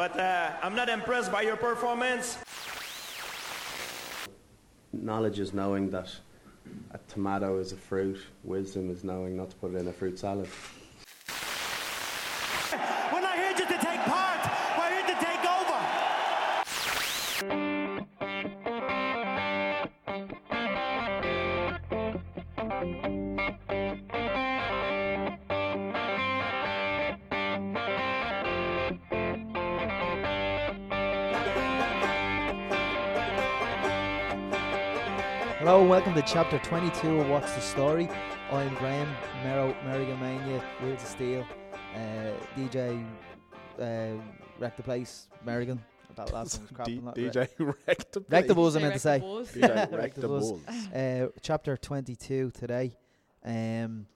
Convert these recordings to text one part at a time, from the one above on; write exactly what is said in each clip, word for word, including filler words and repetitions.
but uh, I'm not impressed by your performance. Knowledge is knowing that a tomato is a fruit. Wisdom is knowing not to put it in a fruit salad. We're not here just to take part. We're here to take over. Hello and welcome to chapter twenty-two of What's the Story. I'm Graham, Merrow, Merrigan Mania, Wheels of Steel, uh, D J, uh, Wreck the Place, Merrigan. That last one was crap. D- not D J Wreck the Place. Wreck the Buzz, I meant to say. D J Wreck the Buzz. Uh, chapter twenty-two today. Um,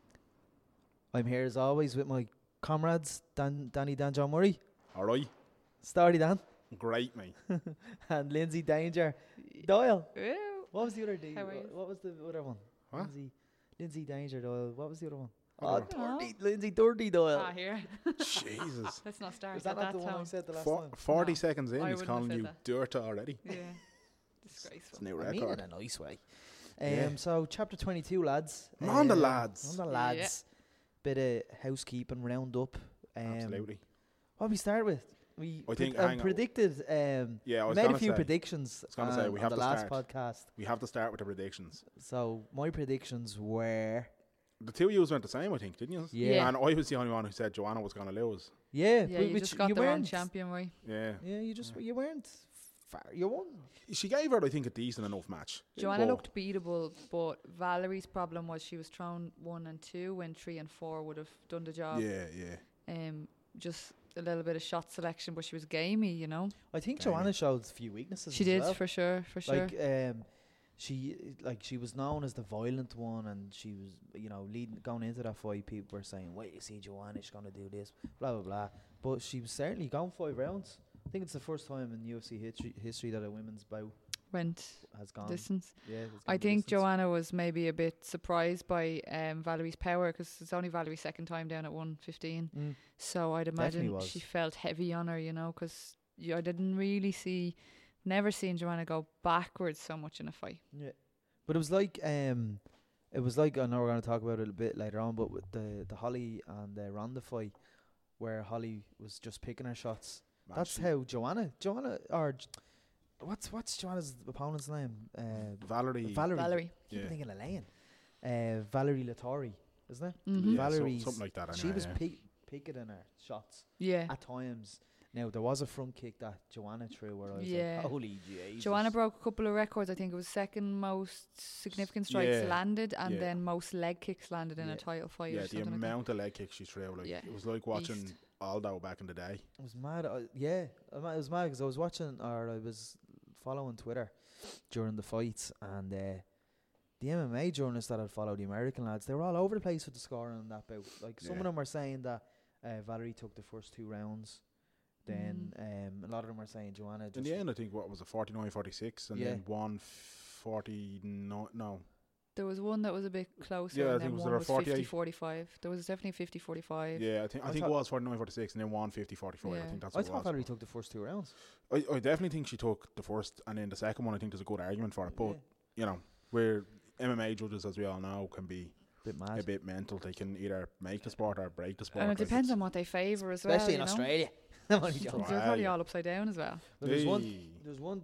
I'm here as always with my comrades, Dan, Danny Dan John Murray. Alright. Starry Dan. Great, mate. And Lindsay Danger Doyle. Ew. What was the other D? How are you? What was the other one? What? Lindsay, Lindsay Danger Doyle. What was the other one? Other Oh, one? Dirty, Lindsay Dirty Doyle. Ah, here. Jesus. Let's not start Was that at not that the one I tone. said the last For, time? forty No, seconds in, I he's wouldn't have calling said you that. dirt already. Yeah. It's Disgraceful. a new I mean it record. in a nice way. Um, Yeah. So, chapter twenty-two, lads. On the Um, lads. On the lads. Bit of housekeeping round up. Um, Absolutely. What we start with? We I think- pred- um, hang on. predicted. Um, Yeah, I was made a gonna few say- predictions. I was gonna on, say, we on have the to last start. podcast. We have to start with the predictions. So my predictions were The two of you went the same, I think, didn't you? yeah, Yeah. And I was the only one who said Joanna was going to lose. yeah. Yeah, but you which just got you the wrong weren't. champion, right? Yeah. Yeah, you just you weren't far. You won. She gave her, I think, a decent enough match. Joanna But looked beatable, but Valerie's problem was she was thrown one and two when three and four would have done the job. Yeah, yeah. Um, just a little bit of shot selection, but she was gamey, you know. I think Damn. Joanna showed a few weaknesses. She as did well. for sure, for sure. Like um, she like she was known as the violent one, and she was you know leading going into that fight. People were saying, "Wait, you see, Joanna, she's gonna do this, blah blah blah." But she was certainly gone five rounds. I think it's the first time in U F C history history that a women's bout Went has gone. distance. Yeah, has I gone think distance. Joanna was maybe a bit surprised by um, Valerie's power because it's only Valerie's second time down at one fifteen. Mm. So I'd Definitely imagine was. she felt heavy on her, you know, because I didn't really see, never seen Joanna go backwards so much in a fight. Yeah, but it was like um, it was like I know we're going to talk about it a bit later on, but with the the Holly and the Ronda fight, where Holly was just picking her shots. Man, That's she- how Joanna, Joanna, or J- what's what's Joanna's opponent's name? Uh, Valerie. Valerie. Valerie. Keep Yeah. thinking of Elaine. Uh, Valerie Lattori, isn't it? Mm-hmm. Yeah, Valerie's- so, something like that. she Anyway, was yeah. pick, picking her shots Yeah. at times. Now there was a front kick that Joanna threw where I was Yeah. like, "Holy Jesus!" Joanna broke a couple of records. I think it was second most significant strikes Yeah. landed and Yeah. then most leg kicks landed in Yeah. a title fight. Yeah, or the something like that. amount of leg kicks she threw, like Yeah. it was like watching Beast. Aldo back in the day. It was mad. I, yeah, I ma- it was mad because I was watching or I was following Twitter during the fights, and uh, the M M A journalists that had followed the American lads, they were all over the place with the scoring on that bout. Like some Yeah. of them were saying that uh, Valerie took the first two rounds. Then um, a lot of them were saying Joanna just In the end, I think what was it, forty-nine forty-six, and Yeah. then one forty-nine. No, There was one that was a bit closer Yeah, I and think then was one there a was forty-eight? fifty forty-five. There was definitely fifty forty-five. yeah, I think I, I think thought- it was forty-nine forty-six, and then one fifty forty-five. I Yeah. think that's I what it thought was. Valerie took the first two rounds. I, I definitely think she took the first, and then the second one. I think there's a good argument for it, but Yeah. you know, where M M A judges, as we all know, can be Bit mad. a bit mental. They can either make the sport or break the sport. And it like depends it's- on what they favour as Especially in well. you know? Australia. I'm only They're joking. Right. probably all upside down as well. But there's one. Hey. There's one.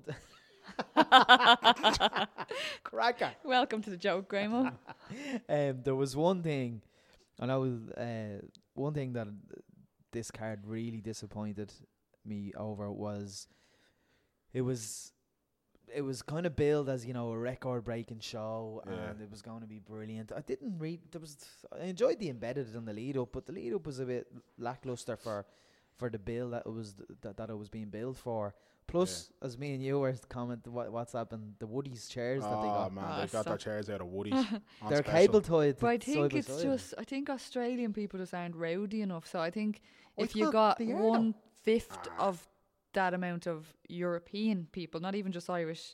Cracker. Welcome to the joke, Graham. um, there was one thing, I know, uh, one thing that uh, this card really disappointed me over was, it was, it was kind of billed as, you know, a record-breaking show, Yeah. and it was going to be brilliant. I didn't read. There was, I enjoyed the embedded and the lead-up, but the lead-up was a bit lackluster for, for the bill that it was th- that that it was being billed for. Plus, as me and you were commenting what WhatsApp and the Woody's chairs that they Oh got. man, Oh, they got stop. their chairs out of Woody's. on They're special. cable tied. But I side think by it's side. just, I think Australian people just aren't rowdy enough. So I think I if you thought got they are one fifth Ah. of that amount of European people, not even just Irish,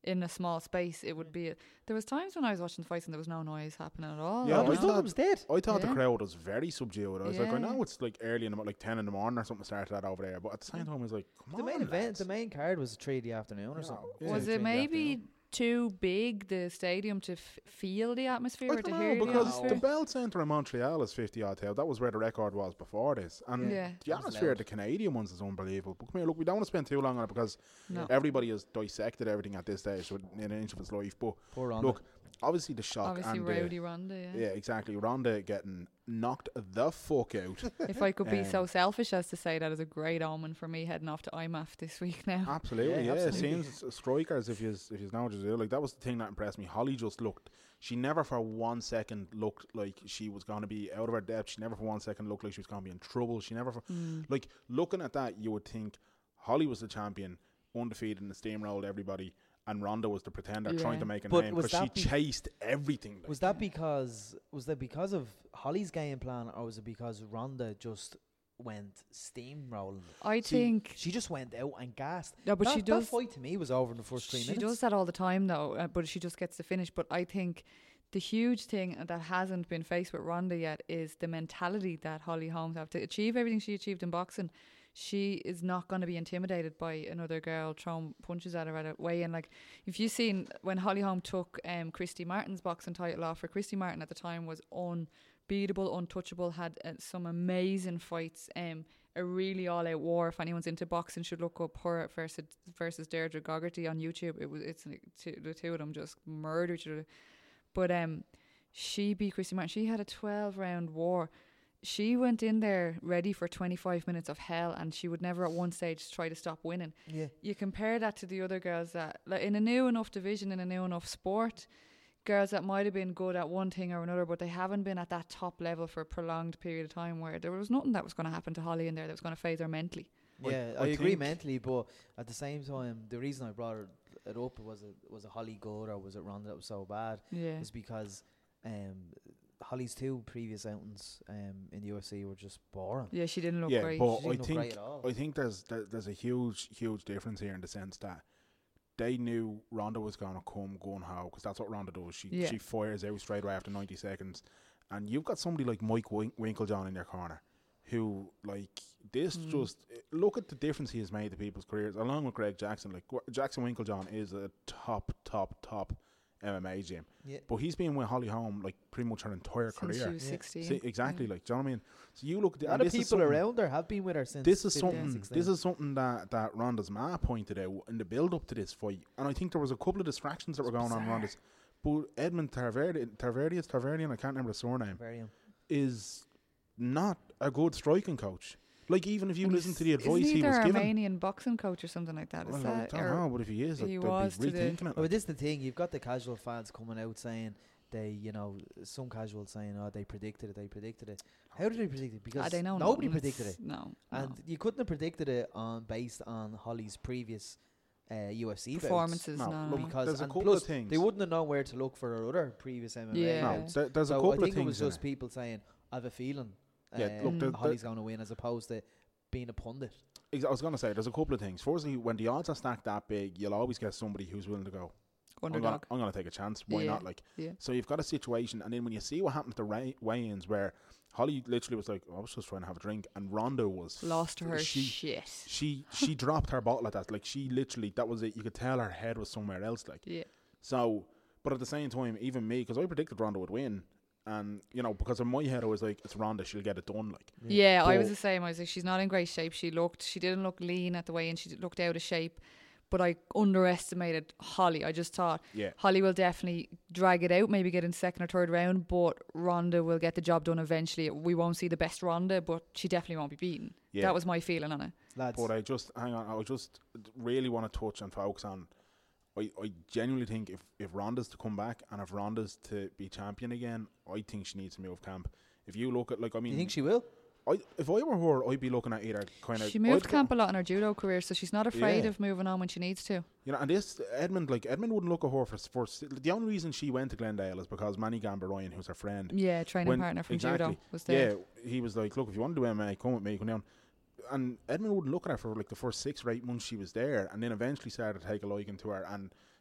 in a small space, it would be. A, there was times when I was watching the fights and there was no noise happening at all. Yeah, you I know? None of them's dead. I thought Yeah. the crowd was very subdued. I was like, I Yeah. know it's like early in the mo- like ten in the morning or something started that over there, but at the same time, I was like, come The on, main event, lads. the main card was three in the afternoon or Yeah. something. Yeah. Was Three it in the maybe afternoon. too big, the stadium, to f- feel the atmosphere I or to don't hear know, the because atmosphere? the Bell Centre in Montreal is fifty odd thousand. That was where the record was before this. And Yeah. the That was atmosphere loud. at the Canadian ones is unbelievable. But come here, look, we don't want to spend too long on it because No. everybody has dissected everything at this stage within an inch of its life. But Poor Ronda. look, obviously the shock Obviously, and Rowdy the, Ronda, yeah. yeah, exactly. Ronda getting knocked the fuck out. If I could be Um, so selfish as to say that is a great omen for me heading off to I M A F this week now. Absolutely, Yeah, yeah. absolutely. It seems strikers, if you if you know what you do, like that was the thing that impressed me. Holly just looked. She never for one second looked like she was going to be out of her depth. She never for one second looked like she was going to be in trouble. She never, for, Mm. like looking at that, you would think Holly was the champion, undefeated and steamrolled everybody, and Ronda was the pretender Yeah. trying to make a But name was because she that be- chased everything. Like. Was that because was that because of Holly's game plan, or was it because Ronda just went steamrolling? I See, think. she just went out and gassed. No, but that, she that does. fight to me was over in the first three She minutes. does that all the time, though, uh, but she just gets the finish. But I think the huge thing that hasn't been faced with Ronda yet is the mentality that Holly Holmes have to achieve everything she achieved in boxing. She is not going to be intimidated by another girl throwing punches at her at a weigh-in. Like, if you've seen when Holly Holm took um, Christy Martin's boxing title off her, Christy Martin at the time was unbeatable, untouchable, had uh, some amazing fights. Um, a really all-out war. If anyone's into boxing, should look up her versus versus Deirdre Gogarty on YouTube. It was it's like two, the two of them just murdered each other. But um, she beat Christy Martin. She had a twelve-round war. She went in there ready for twenty-five minutes of hell, and she would never at one stage try to stop winning. Yeah. You compare that to the other girls that, like, in a new enough division, in a new enough sport, girls that might have been good at one thing or another, but they haven't been at that top level for a prolonged period of time, where there was nothing that was going to happen to Holly in there that was going to phase her mentally. I- Yeah, I I, agree think- mentally, but at the same time, the reason I brought it, it up was it was it Holly good or was it Ronda that was so bad? Yeah. Was because um, Holly's two previous outings um, in the U F C were just boring. Yeah, she didn't look yeah, great. but She I didn't look great think at all. I think there's there, there's a huge huge difference here in the sense that they knew Ronda was going to come gun ho, because that's what Ronda does. She Yeah. she fires out straight away after ninety seconds, and you've got somebody like Mike Win- Winklejohn in your corner, who like this Mm. just look at the difference he has made to people's careers, along with Greg Jackson. Like Gw- Jackson Winklejohn is a top top top M M A gym, Yeah. but he's been with Holly Holm like pretty much her entire Since she career. was Yeah. sixteen. See, exactly, Yeah. like do you know what I mean? So you look at the, A lot and of this is people something- around her have been with her since. this is fifteen, something. sixteen. This is something that that Ronda's ma pointed out in the build up to this fight, and I think there was a couple of distractions that were going on in Ronda's. But Edmund Tarveri, Tarverius, Tarverian, I can't remember the surname, Very young. is not a good striking coach. Like even if you And listen he's- to the advice isn't he their was given, Armenian boxing coach or something like that? Is well, that I don't or- know, but if he is, he I'd, was I'd to be the- rethinking it. Oh, like. but this is the thing. You've got the casual fans coming out saying they, you know, some casuals saying, "Oh, they predicted it. They predicted it." How did they predict it? Ah, Because they know nobody nothing. predicted It's- it, No, and no. you couldn't have predicted it on based on Holly's previous uh, U F C bouts. Performances. No, No, look, no. Because There's a and couple plus of things. they wouldn't have known where to look for her other previous M M A. Yeah. No, bouts. there, there's a so couple I think of things. it was in just people saying, "I have a feeling." Yeah, uh, look, there- Holly's going to win, as opposed to being a pundit. Ex- I was going to say, there's a couple of things. Firstly, when the odds are stacked that big, you'll always get somebody who's willing to go, I'm going Underdog. I'm to take a chance. Why Yeah. not? Like, Yeah. so you've got a situation, and then when you see what happened to Ray- weigh-ins, where Holly literally was like, oh, I was just trying to have a drink, and Ronda was Lost her she, shit. She she dropped her bottle at that. Like she literally, that was it. You could tell her head was somewhere else. Like Yeah. so, but at the same time, even me, because I predicted Ronda would win, and you know, because in my head I was like, it's Ronda, she'll get it done. Like. Yeah, I was But- the same. I was like, she's not in great shape. She looked, she didn't look lean at the way, and she looked out of shape. But I underestimated Holly. I just thought Yeah. Holly will definitely drag it out, maybe get in second or third round, but Ronda will get the job done eventually. We won't see the best Ronda, but she definitely won't be beaten. Yeah. That was my feeling on it. Lads, But I just hang on. I just really want to touch and focus on. I, I genuinely think if if Ronda's to come back and if Ronda's to be champion again, I think she needs to move camp. If you look at like, I do mean, you think she will? I, if I were her, I'd be looking at either kind of. She moved camp a lot in her judo career, so she's not afraid Yeah. of moving on when she needs to. You know, and this Edmund, like Edmund, wouldn't look at her for for. The only reason she went to Glendale is because Manny Gamba Ryan, who's her friend, Yeah, training when- partner from exactly. judo was there. Yeah, he was like, look, if you want to do M M A, come with me, come down. And Edmund wouldn't look at her for like the first six or eight months she was there, and then eventually started to take a liking to her. And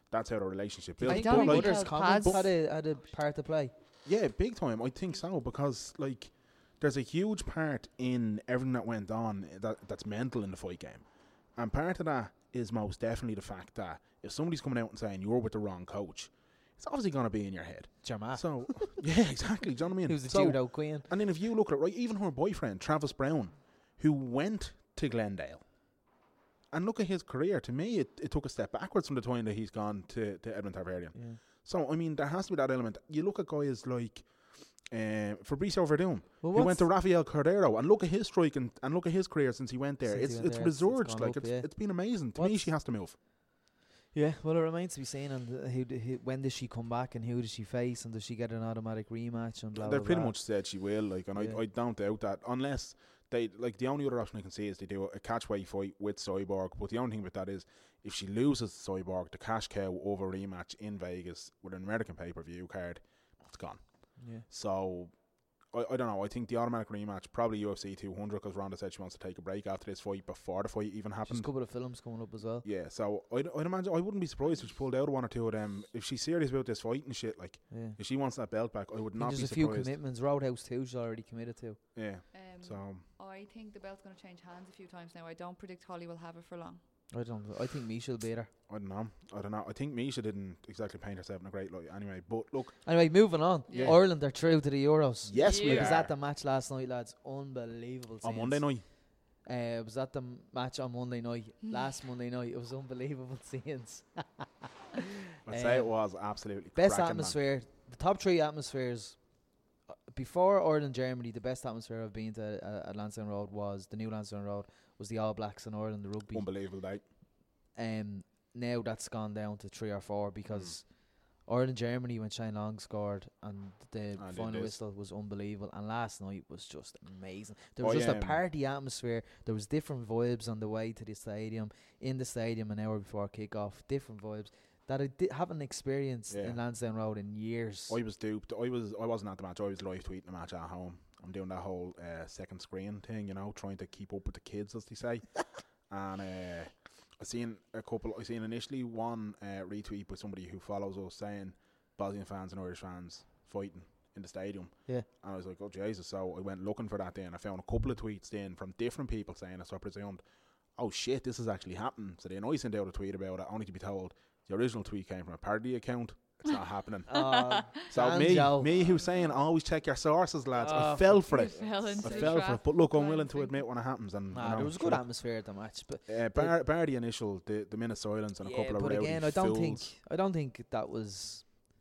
that's how the relationship I built. I don't But, think like, he Mother's held comments pads. had a, had a part to play. yeah, big time. I think so because like there's a huge part in everything that went on that that's mental in the fight game, and part of that is most definitely the fact that if somebody's coming out and saying you're with the wrong coach, it's obviously going to be in your head. Jerma. So yeah, exactly. Do you know what I mean? Who's the So- judo queen? And then if you look at it, right, even her boyfriend, Travis Brown, who went to Glendale, and look at his career, to me, it, it took a step backwards from the time that he's gone to, to Edmund Tarverdyan. Yeah. So, I mean, there has to be that element. You look at guys like uh, Fabricio Verdum, Well, who went what's- to Rafael Cordero, and look at his strike and, and look at his career since he went there. Since he It's went it's there, it's- it's resurged. gone like, up, it's, yeah. it's been amazing. To me, What's- she has to move. Yeah, well, it remains to be seen. And uh, who, d- who, when does she come back, and who does she face, and does she get an automatic rematch? And blah They've blah pretty blah. much said she will, like, and Yeah. I, I don't doubt that. Unless they, like, the only other option I can see is they do a catch weight fight with Cyborg. But the only thing with that is, if she loses to Cyborg, the cash cow over rematch in Vegas with an American pay per view card, it's gone. Yeah. So, I, I don't know. I think the automatic rematch, probably U F C two hundred, because Ronda said she wants to take a break after this fight before the fight even There's happened. a couple of films coming up as well. Yeah, so I'd, I'd imagine I wouldn't be surprised if she pulled out one or two of them. If she's serious about this fight and shit, like, Yeah. if she wants that belt back, I would I think not be there's a surprised. few commitments. Roadhouse too, she's already committed to. Yeah, Um, so I think the belt's going to change hands a few times now. I don't predict Holly will have it for long. I don't. I think Misha will beat her. I don't know. I don't know. I think Misha didn't exactly paint herself in a great light anyway. But look, Anyway, moving on. Yeah. Ireland are through to the Euros. yes, we Yeah. I was are. at the match last night, lads. Unbelievable. On scenes. Monday night. Uh, I was at the m- match on Monday night. Last Monday night, it was unbelievable scenes. I'd say it Um, was absolutely Best cracking, man. atmosphere. The top three atmospheres uh, before Ireland Germany. The best atmosphere I've been to uh, at Lansdowne Road was the new Lansdowne Road. Was the All Blacks in Ireland, the rugby. Unbelievable day. Um, now that's gone down to three or four because Ireland Germany when Shane Long scored and the And it final is. whistle was unbelievable, and last night was just amazing. There was I, just a um, party atmosphere. There was different vibes on the way to the stadium, in the stadium an hour before kick-off. Different vibes that I di- haven't experienced Yeah. in Lansdowne Road in years. I was duped. I was. I wasn't at the match. I was live tweeting the match at home. I'm doing that whole uh, second screen thing, you know, trying to keep up with the kids, as they say. and uh, I seen a couple. I seen initially one uh, retweet by somebody who follows us saying Bosnian fans and Irish fans fighting in the stadium. Yeah. And I was like, oh Jesus! So I went looking for that. Then I found a couple of tweets then from different people saying it. So I presumed, oh shit, this is actually happening. So then I sent out a tweet about it, only to be told the original tweet came from a parody account. It's not happening. Uh, So me, Banjo. me who's saying always check your sources, lads. I Oh, fell for You it. fell into I the fell for trap it. But look, I'm blind willing to thinking. admit when it happens. And Nah, you know, there was a sure. good atmosphere at the match, but Uh, bar, bar the initial, the the minute silence and a yeah, couple of but rowdy again, I don't fools. think I don't think that was.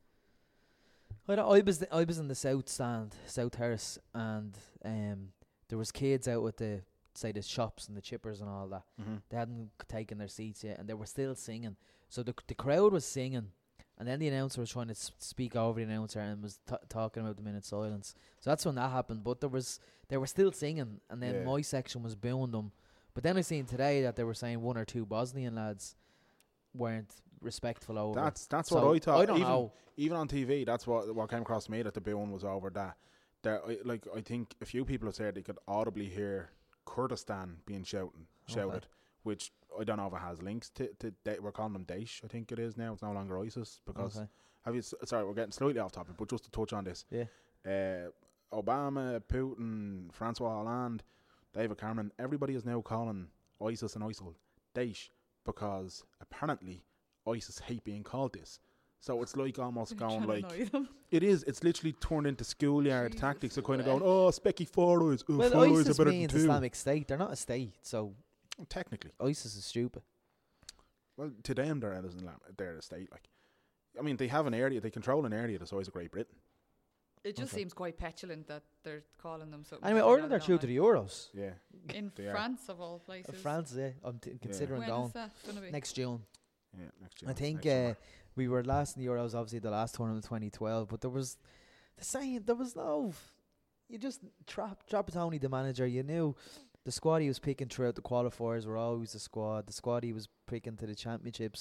I don't, I was th- I was in the south stand, South Terrace, and um, there was kids out with the say the shops and the chippers and all that. Mhm. They hadn't c- taken their seats yet, and they were still singing. So the the crowd was singing, and then the announcer was trying to s- speak over the announcer and was t- talking about the minute silence. So that's when that happened. But there was they were still singing, and then Yeah. my section was booing them. But then I seen today that they were saying one or two Bosnian lads weren't respectful over. That's that's So, what I thought. I don't even, know. Even on T V, that's what what came across to me, that the booing was over that. There, I- like I think a few people have said they could audibly hear Kurdistan being shouting, shouted, Okay. which I don't know if it has links to. to Da- we're calling them Daesh, I think it is now. It's no longer ISIS because. Okay. Have you? s- Sorry, we're getting slightly off topic, but just to touch on this. Yeah. Uh, Obama, Putin, Francois Hollande, David Cameron, everybody is now calling ISIS and ISIL Daesh because apparently ISIS hate being called this. So it's like almost Trying going to like annoy them. it is. It's literally turned into schoolyard Jesus. tactics. They're kind of going, oh, specky four eyes, oh, Well, four eyes are ISIS better than means two. Islamic State. They're not a state, so Technically, ISIS is stupid. well, to them they're an Islam, they're a state. Like, I mean, they have an area, they control an area the size of Great Britain. It just Okay. seems quite petulant that they're calling them something. Anyway, that they Ireland don't are through like. to the Euros. Yeah, In They are. France, of all Uh, places. France, yeah, I'm t- considering When going is that going to be? next June. yeah. Next year, I think next uh, summer. we were last in the Euros, obviously the last tournament twenty twelve, but there was the same. There was no. You just Trap Trapattoni, the manager. You knew the squad he was picking throughout the qualifiers were always the squad. The squad he was picking to the championships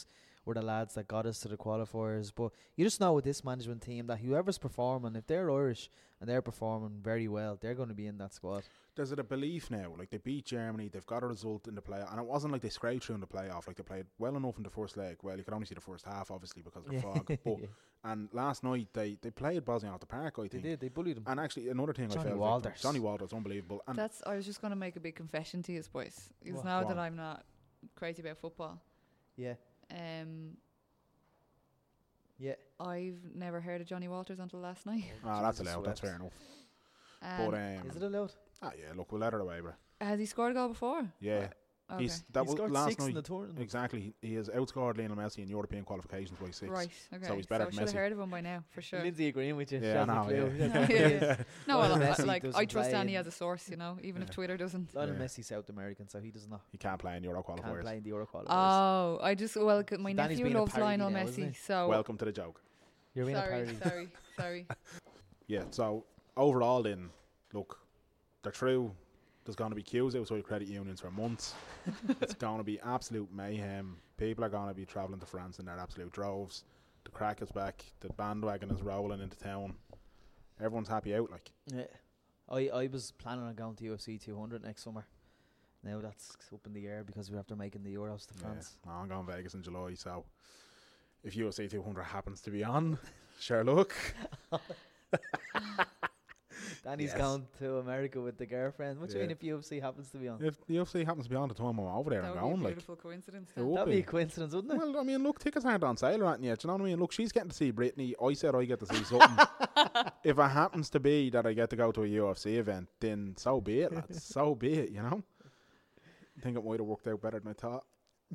were the lads that got us to the qualifiers. But you just know with this management team that whoever's performing, if they're Irish and they're performing very well, they're going to be in that squad. There's a belief now, like they beat Germany, they've got a result in the play, and it wasn't like they scraped through in the playoff. Like they played well enough in the first leg. Well, you could only see the first half, obviously, because of the fog. But Yeah. and last night they, they played Bosnia off the park. I They think. did. They bullied them. And actually, another thing I Johnny felt Walters. like, Johnny Walters, unbelievable. And That's. I was just going to make a big confession to you, boys. Because What? now Go that on. I'm not crazy about football, Yeah. um, Yeah. I've never heard of Johnny Walters until last night. ah, that's Jesus allowed. That's wept. fair enough. Um, But um, Is it allowed? ah, yeah, look, we'll let her away, bro. has he scored a goal before? Yeah, Okay. he's that he was scored last six in night. the tournament. Exactly, he has outscored Lionel Messi in European qualifications by six. Right. Okay. So he's better I than should have Messi. heard of him by now for sure. Lindsay agreeing with you. Yeah, She I hasn't know. a clue. Yeah. Yeah, yeah. No, well, Lionel I, Messi like I doesn't trust play Danny in- as a source, you know, even if Yeah. Twitter doesn't. Lionel Yeah. Messi South American, so he does not He can't play in Euro can't qualifiers. play in the Euro qualifiers. Oh, I just well, 'cause my Danny's nephew being a loves parody Lionel now, isn't Messi, he? so Welcome to the joke. You're being a sorry, parody. sorry, sorry. Yeah, so overall then, look, they're true. There's going to be queues outside credit unions for months. It's going to be absolute mayhem. People are going to be travelling to France in their absolute droves. The crack is back. The bandwagon is rolling into town. Everyone's happy out, like. Yeah. I, I was planning on going to U F C two hundred next summer. Now that's up in the air because we're after making the Euros to Yeah. France. No, I'm going Vegas in July, so if U F C two hundred happens to be on, sure look. Danny's Yes. going to America with the girlfriend. What do you Yeah. mean if U F C happens to be on? If the U F C happens to be on the time I'm over there, That I'm would be a going, like. beautiful coincidence. It then. would That'd be. be a coincidence, wouldn't it? Well, I mean, look, tickets aren't on sale or anything yet. Do you know what I mean? Look, she's getting to see Britney. I said I get to see something. If it happens to be that I get to go to a U F C event, then so be it, lads. So be it, you know? I think it might have worked out better than I thought.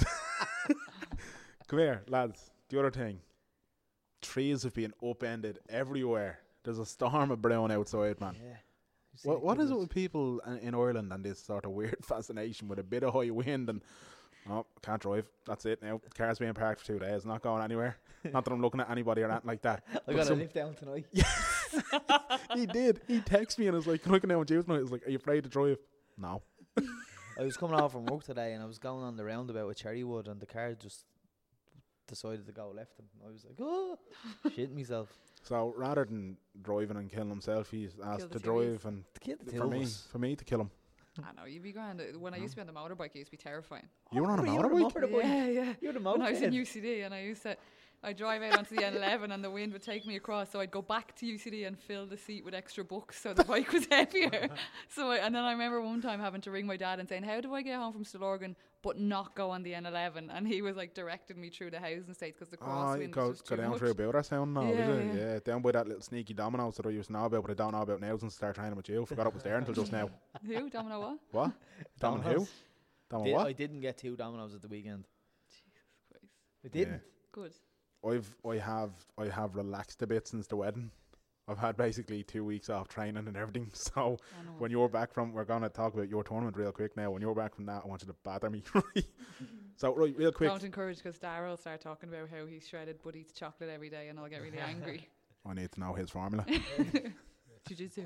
Come here, lads. The other thing. Trees have been upended everywhere. There's a storm of brown outside, man. Yeah. You see What, the what is it colours. with people in, in Ireland and this sort of weird fascination with a bit of high wind and oh, can't drive. That's it now. The car's being parked for two days, not going anywhere. Not that I'm looking at anybody or anything like that. I But got a some- lift down tonight. he did. He texted me and was like, "Can I come down with you tonight?" I was like, "Are you afraid to drive?" No. I was coming off from work today and I was going on the roundabout with Cherrywood and the car just decided to go left and I was like, oh, shit myself. So rather than driving and killing himself, he's asked the to two of drive and The kid, the two for of me, us. for me to kill him. I know you'd be grand. Uh, When I used to be on the motorbike, it used to be terrifying. You were on a Oh, you were the motorbike. motorbike. Yeah, yeah. You're the When I was in motorhead. U C D and I used to, I'd drive out onto the N eleven and the wind would take me across, so I'd go back to U C D and fill the seat with extra books so the bike was heavier. So I, and then I remember one time having to ring my dad and saying, "How do I get home from Stillorgan but not go on the N eleven?" And he was like directing me through the housing estates because the Oh, crosswind you go, was just go too down much. through Bilderstown now, is Yeah, it? yeah. Yeah, down by that little sneaky Domino's that I used to know about, but I don't know about now since I started training with you. Forgot it was there until just now. Who? Domino what? What? Domino who? Domino's. Domino Did- what? I didn't get two dominoes at the weekend. Jesus Christ. I didn't. Good. I've I have I have relaxed a bit since the wedding. I've had basically two weeks off training and everything. So I know. when you're back from, we're gonna talk about your tournament real quick now. When you're back from that, I want you to bother me. So right, real quick. Don't encourage because Darryl will start talking about how he shredded but eats chocolate every day and I'll get really angry. I need to know his formula. Jiu-jitsu.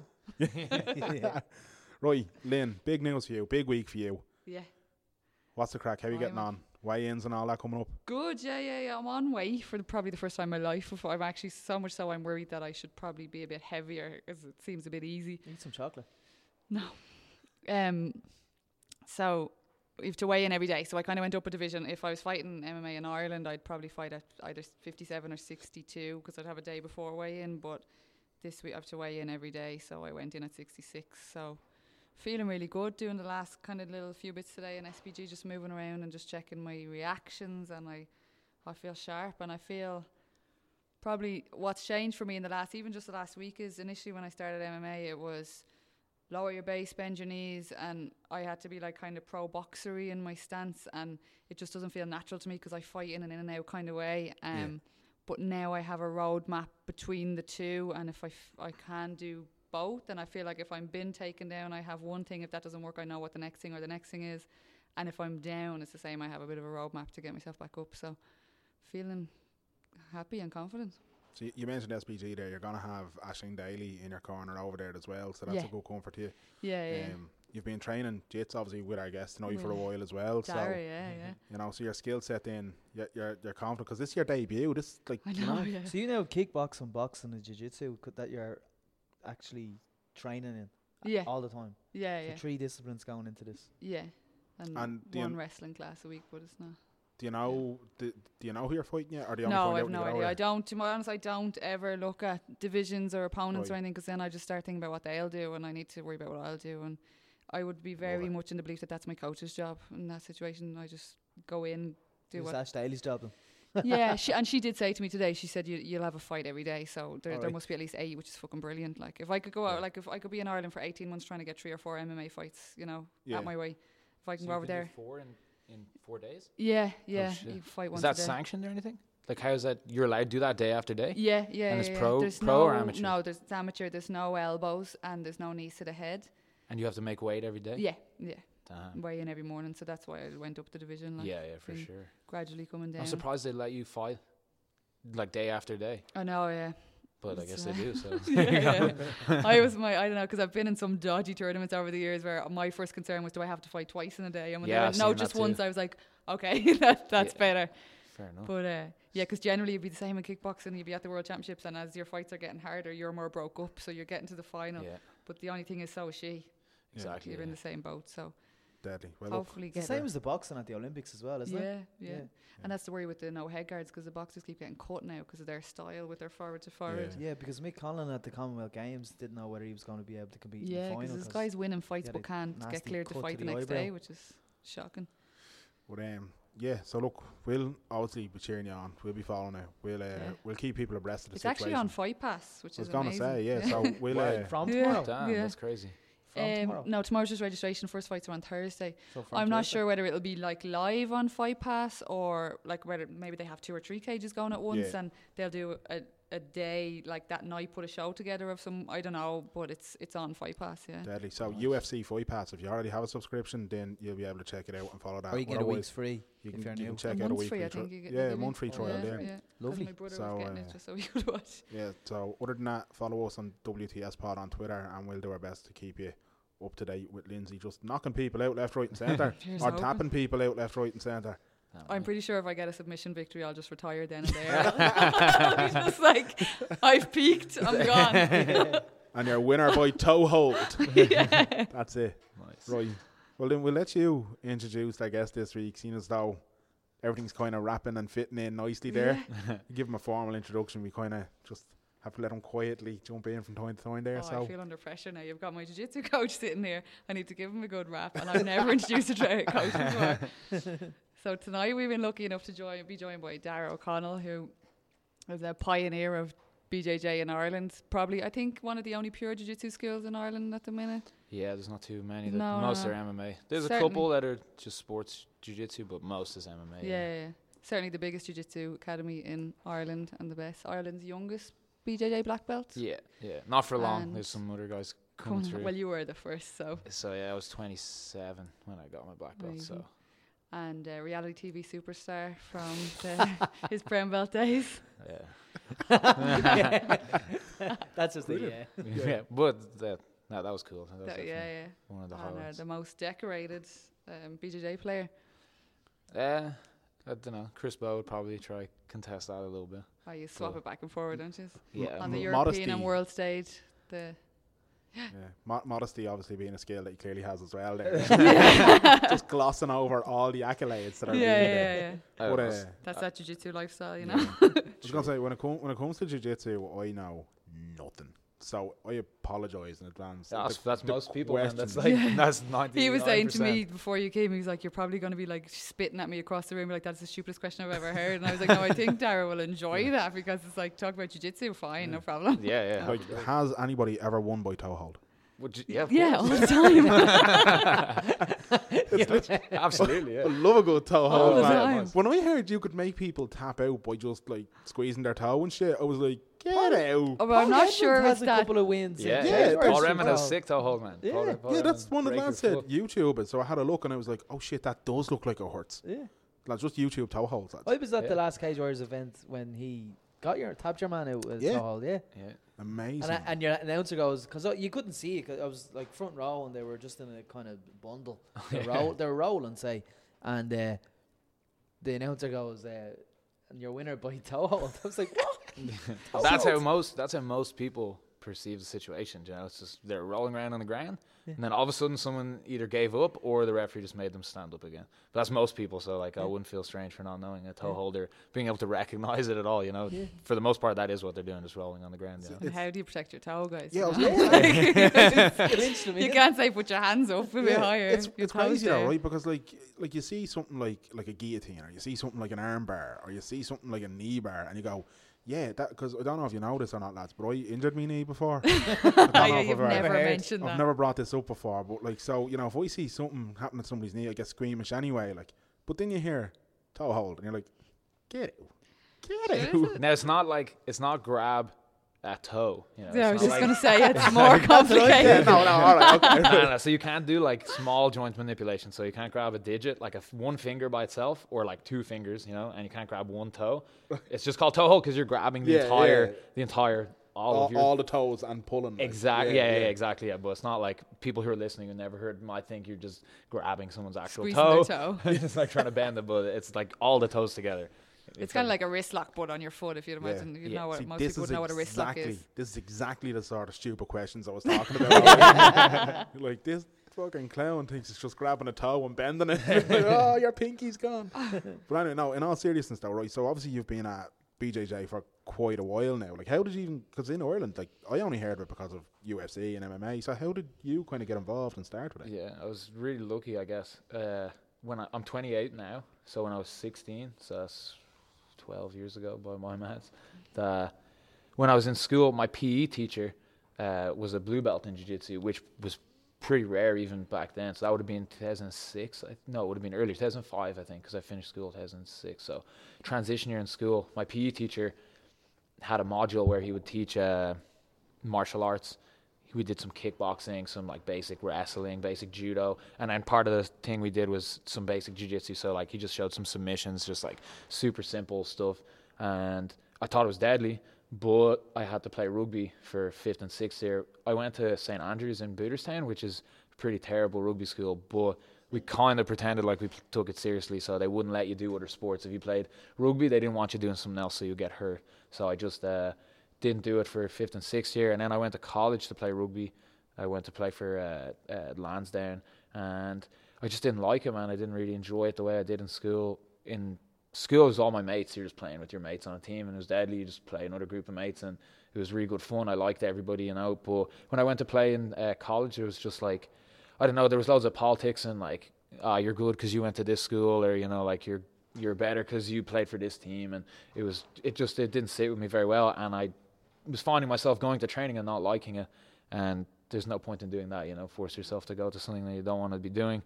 Right, Lynn, big news for you, big week for you. Yeah. What's the crack? How are you getting I'm- on? Weigh-ins and all that coming up? Good, yeah, yeah, yeah. I'm on weight for the, probably the first time in my life. Before I'm actually so much so I'm worried that I should probably be a bit heavier because it seems a bit easy. Eat some chocolate. No. Um. So you have to weigh in every day. So I kind of went up a division. If I was fighting M M A in Ireland, I'd probably fight at either fifty-seven or sixty-two because I'd have a day before weigh in. But this week I have to weigh in every day. So I went in at sixty-six. So feeling really good, doing the last kind of little few bits today in S P G, just moving around and just checking my reactions, and I, I feel sharp, and I feel probably what's changed for me in the last, even just the last week, is initially when I started M M A, it was lower your base, bend your knees, and I had to be like kind of pro boxery in my stance, and it just doesn't feel natural to me because I fight in an in and out kind of way. Um, Yeah. But now I have a roadmap between the two, and if I, f- I can do both, and I feel like if I'm been taken down, I have one thing. If that doesn't work, I know what the next thing or the next thing is, and if I'm down, it's the same. I have a bit of a roadmap to get myself back up. So feeling happy and confident. So you- you mentioned S P G there. You're going to have Aisling Daly in your corner over there as well, so that's Yeah. a good comfort to you. Yeah, yeah. Um, you've been training jits obviously with our guest tonight for a With while as well. Dara, so yeah, yeah. you know, so your skill set in, you're you're, you're confident because this is your debut. This like I you know, know, yeah. So you know kickboxing, boxing, and jiu-jitsu could that you're actually training in Yeah, all the time. yeah, So yeah. three disciplines going into this. Yeah. And, And do you one n- wrestling class a week, but it's not. do you know do, do you know who you're fighting yet, or do you No, only I find have out no when you idea. I get over don't, to be honest, I don't ever look at divisions or opponents or Right. anything because then I just start thinking about what they'll do and I need to worry about what I'll do. And I would be very it. much in the belief that that's my coach's job in that situation. I just go in, do It's what. Ash Daly's job then. Yeah, she, and she did say to me today, she said, you, you'll have a fight every day. So there, there Alright. must be at least eight, which is fucking brilliant. Like, if I could go out, Yeah. like, if I could be in Ireland for eighteen months trying to get three or four M M A fights, you know, Yeah. at my way. If I can So go you over can do there. four in, in four days? Yeah, yeah. shit. You fight once Is that a day. sanctioned or anything? Like, how is that? You're allowed to do that day after day? Yeah, yeah. And it's yeah, yeah. pro- there's pro no, or amateur? No, there's it's amateur. There's no elbows and there's no knees to the head. And you have to make weight every day? Yeah, yeah. Damn. Weigh in every morning, so that's why I went up the division. Like, Yeah, yeah, for been sure. gradually coming down. I'm surprised they let you fight like day after day, I know, yeah. but I It's, guess uh, they do. So yeah, yeah. I was my, I don't know, because I've been in some dodgy tournaments over the years where my first concern was, do I have to fight twice in a day? And when Yeah, they I've went, no, seen just that once, too. I was like, okay, that, that's Yeah. better. fair enough. But uh, yeah, because generally you'd be the same in kickboxing, you'd be at the World Championships, and as your fights are getting harder, you're more broke up, so you're getting to the final. Yeah, But the only thing is, so is she. exactly. You're yeah. in the same boat, so deadly. Well, look, hopefully It's the get same as the boxing at the Olympics as well, isn't yeah, it? yeah, And that's the worry with the no head guards because the boxers keep getting cut now because of their style with their forward to forward. Yeah, because Mick Conlon at the Commonwealth Games didn't know whether he was going to be able to compete Yeah, in the because final. this guy's winning fights had but a can't nasty get cleared to cut to fight the the next eyebrow. day, which is shocking. but um, yeah. So look, we'll obviously be cheering you on. We'll be following it. We'll uh, Yeah. we'll keep people abreast of the It's situation. actually on Fight Pass, which I was is gonna amazing. say, yeah. So we'll. Uh, from Yeah. tomorrow. Damn, Yeah. that's crazy. From Um, tomorrow. no, tomorrow's just registration. First fights are on Thursday. So from I'm not Thursday. sure whether it'll be like live on Fight Pass or like whether maybe they have two or three cages going at once Yeah. and they'll do a, a day like that night, put a show together of some, I don't know, but it's it's on Fight Pass, yeah. Deadly. So U F C Fight Pass. If you already have a subscription, then you'll be able to check it out and follow that. Or you get a Otherwise, week's free You if can, you're you new. can check a out a month's weekly free, I tri- think you get. yeah, do a you? month free Oh, trial. Yeah. yeah. 'Cause Lovely. my brother So, was getting uh, it just so he could watch. Yeah. So other than that, follow us on W T S Pod on Twitter, and we'll do our best to keep you up to date with Lindsay. Just knocking people out left, right, and centre, Here's or hoping. tapping people out left, right, and centre. Damn, I'm yeah. pretty sure if I get a submission victory, I'll just retire then and there. I'm just like, I've peaked, I'm gone. And your winner by toe hold. Yeah. That's it. Nice. Right. Well, then we'll let you introduce our guest this week, seeing as though everything's kind of wrapping and fitting in nicely there. Give him a formal introduction. We kind of just have to let him quietly jump in from time to time there. Oh, so I feel under pressure now. You've got my jiu-jitsu coach sitting here. I need to give him a good rap, and I've never introduced a tra- coach before. So tonight we've been lucky enough to join, be joined by Dara O'Connell, who is a pioneer of B J J in Ireland. Probably, I think, one of the only pure jiu-jitsu schools in Ireland at the minute. Yeah, there's not too many. That No, most no. are M M A. There's a Certainly. couple that are just sports jiu-jitsu, but most is M M A. Yeah, yeah, yeah. Certainly the biggest jiu-jitsu academy in Ireland and the best. Ireland's youngest B J J black belt. Yeah, yeah. Not for long. And There's some other guys coming Coming- through. well, you were the first, so. So yeah, I was twenty-seven when I got my black belt. Amazing. So And uh, reality T V superstar from the, his brown belt days. yeah, That's just the yeah. yeah. But that no, that was cool. That was So, definitely yeah, yeah. one of the And uh, highlights. the most decorated um, B J J player. Uh, I don't know. Chris Bow would probably try contest that a little bit. Oh, you swap Cool. it back and forward, don't you? Yeah, On the m- European modesty. and world stage. The yeah. Mo- modesty obviously being a skill that he clearly has as well there. Just glossing over all the accolades that are yeah, really yeah, there. yeah. I But, was- uh, That's that jiu-jitsu lifestyle, you yeah. know. I was gonna say when it com- when it comes to jiu-jitsu, I know nothing. So I apologise in advance. That's, The- that's the most people. Man. That's like questions- that's ninety. He was saying to me before you came, he was like, "You're probably going to be like spitting at me across the room, like that's the stupidest question I've ever heard." And I was like, "No, I think Dara will enjoy that because it's like talk about jiu-jitsu, fine, no problem." Yeah, yeah. Like, has anybody ever won by toe hold? Would you, yeah, of Yeah, all course. the time. Absolutely. I Yeah. love a good toe All hold, the man. time. When I heard you could make people tap out by just like squeezing their toe and shit, I was like, get out. Oh, but I'm Paul not Edmonds sure has it's a that. couple of wins. Yeah, Yeah, yeah. first Paul of Remen has all. sick toe hold, man. Yeah. Paul- Yeah, Paul Yeah, that's Remen one of the break lads your said foot. YouTube it, so I had a look and I was like, oh shit, that does look like it hurts. Yeah. Like just YouTube toe holds, lads. I was at Yeah. the last Cage Warriors event when he got your tapped your man out with Yeah. yeah. yeah. Yeah. Amazing. And, I, and your announcer goes, because you couldn't see it, 'cause I was like front row and they were just in a kind of bundle. They're, roll, they're rolling, say. And uh, the announcer goes, uh, and your winner by toe hold. I was like, what? That's how most. That's how most people perceive the situation. You know, it's just they're rolling around on the ground, Yeah. and then all of a sudden someone either gave up or the referee just made them stand up again. But that's most people. So like, I wouldn't feel strange for not knowing a toe Yeah. holder, being able to recognize it at all. You know, Yeah. for the most part, that is what they're doing, just rolling on the ground. You know? And how do you protect your toe, guys? Yeah, I was You know? Clinched them, You yeah. can't say put your hands up a bit higher. It's, your it's toes crazy though, down. right? Because like like you see something like like a guillotine, or you see something like an arm bar, or you see something like a knee bar, and you go, yeah, that because I don't know if you know this or not, lads, but I injured my knee before. I don't know Oh, yeah, if you've I've ever- never heard. mentioned I've that. never brought this up before, but like, so you know, if I see something happen to somebody's knee, I get squeamish anyway. Like, but then you hear toe hold, and you're like, get out, get out. Now it's not like it's not grab a toe. You know, Yeah, I it's was not just like- going to say it's more complicated. Yeah, no, no, all right, okay. no, no, no. So you can't do like small joint manipulation. So you can't grab a digit, like a f- one finger by itself, or like two fingers, you know, and you can't grab one toe. It's just called toe hold because you're grabbing the Yeah, entire, yeah. the entire, all, all, of your. all the toes and pulling. like, Exactly. Yeah, yeah, yeah, exactly. Yeah, but it's not like people who are listening who never heard might think you're just grabbing someone's actual Squeezing toe. their toe. and just like trying to bend it, but it's like all the toes together. It's kind of like a wrist lock, but on your foot. If you'd imagine, you Yeah. know what See, most this people is would know what a wrist lock exactly, is. This is exactly the sort of stupid questions I was talking about. Like, this fucking clown thinks it's just grabbing a toe and bending it. Like, oh, your pinky's gone. But anyway, no, in all seriousness though, right, so obviously you've been at B J J for quite a while now. Like, how did you even, because in Ireland, like, I only heard of it because of U F C and M M A, so how did you kind of get involved and start with it? Yeah, I was really lucky, I guess. Uh, when I, I'm twenty-eight now, so when I was sixteen, so that's twelve years ago by my maths. The, when I was in school, my P E teacher uh, was a blue belt in jiu-jitsu, which was pretty rare even back then. So that would have been two thousand six. I, no, it would have been earlier, two thousand five, I think, because I finished school in two thousand six. So transition year in school, my P E teacher had a module where he would teach uh, martial arts. We did some kickboxing, some like basic wrestling, basic judo, and then part of the thing we did was some basic jiu-jitsu. So like he just showed some submissions, just like super simple stuff, and I thought it was deadly. But I had to play rugby for fifth and sixth year. I went to Saint Andrews in Booterstown, which is a pretty terrible rugby school, but we kind of pretended like we p- took it seriously, so they wouldn't let you do other sports. If you played rugby, they didn't want you doing something else, so you get hurt. So I just uh, didn't do it for fifth and sixth year, and then I went to college to play rugby. I went to play for uh, uh, Lansdowne, and I just didn't like it, man. I didn't really enjoy it the way I did in school. In school, it was all my mates. You're just playing with your mates on a team, and it was deadly. You just play another group of mates, and it was really good fun. I liked everybody, you know. But when I went to play in uh, college, it was just like, I don't know, there was loads of politics and like, ah, you're good because you went to this school, or, you know, like you're you're better because you played for this team, and it was it just it didn't sit with me very well, and I was finding myself going to training and not liking it, and there's no point in doing that, you know, force yourself to go to something that you don't want to be doing.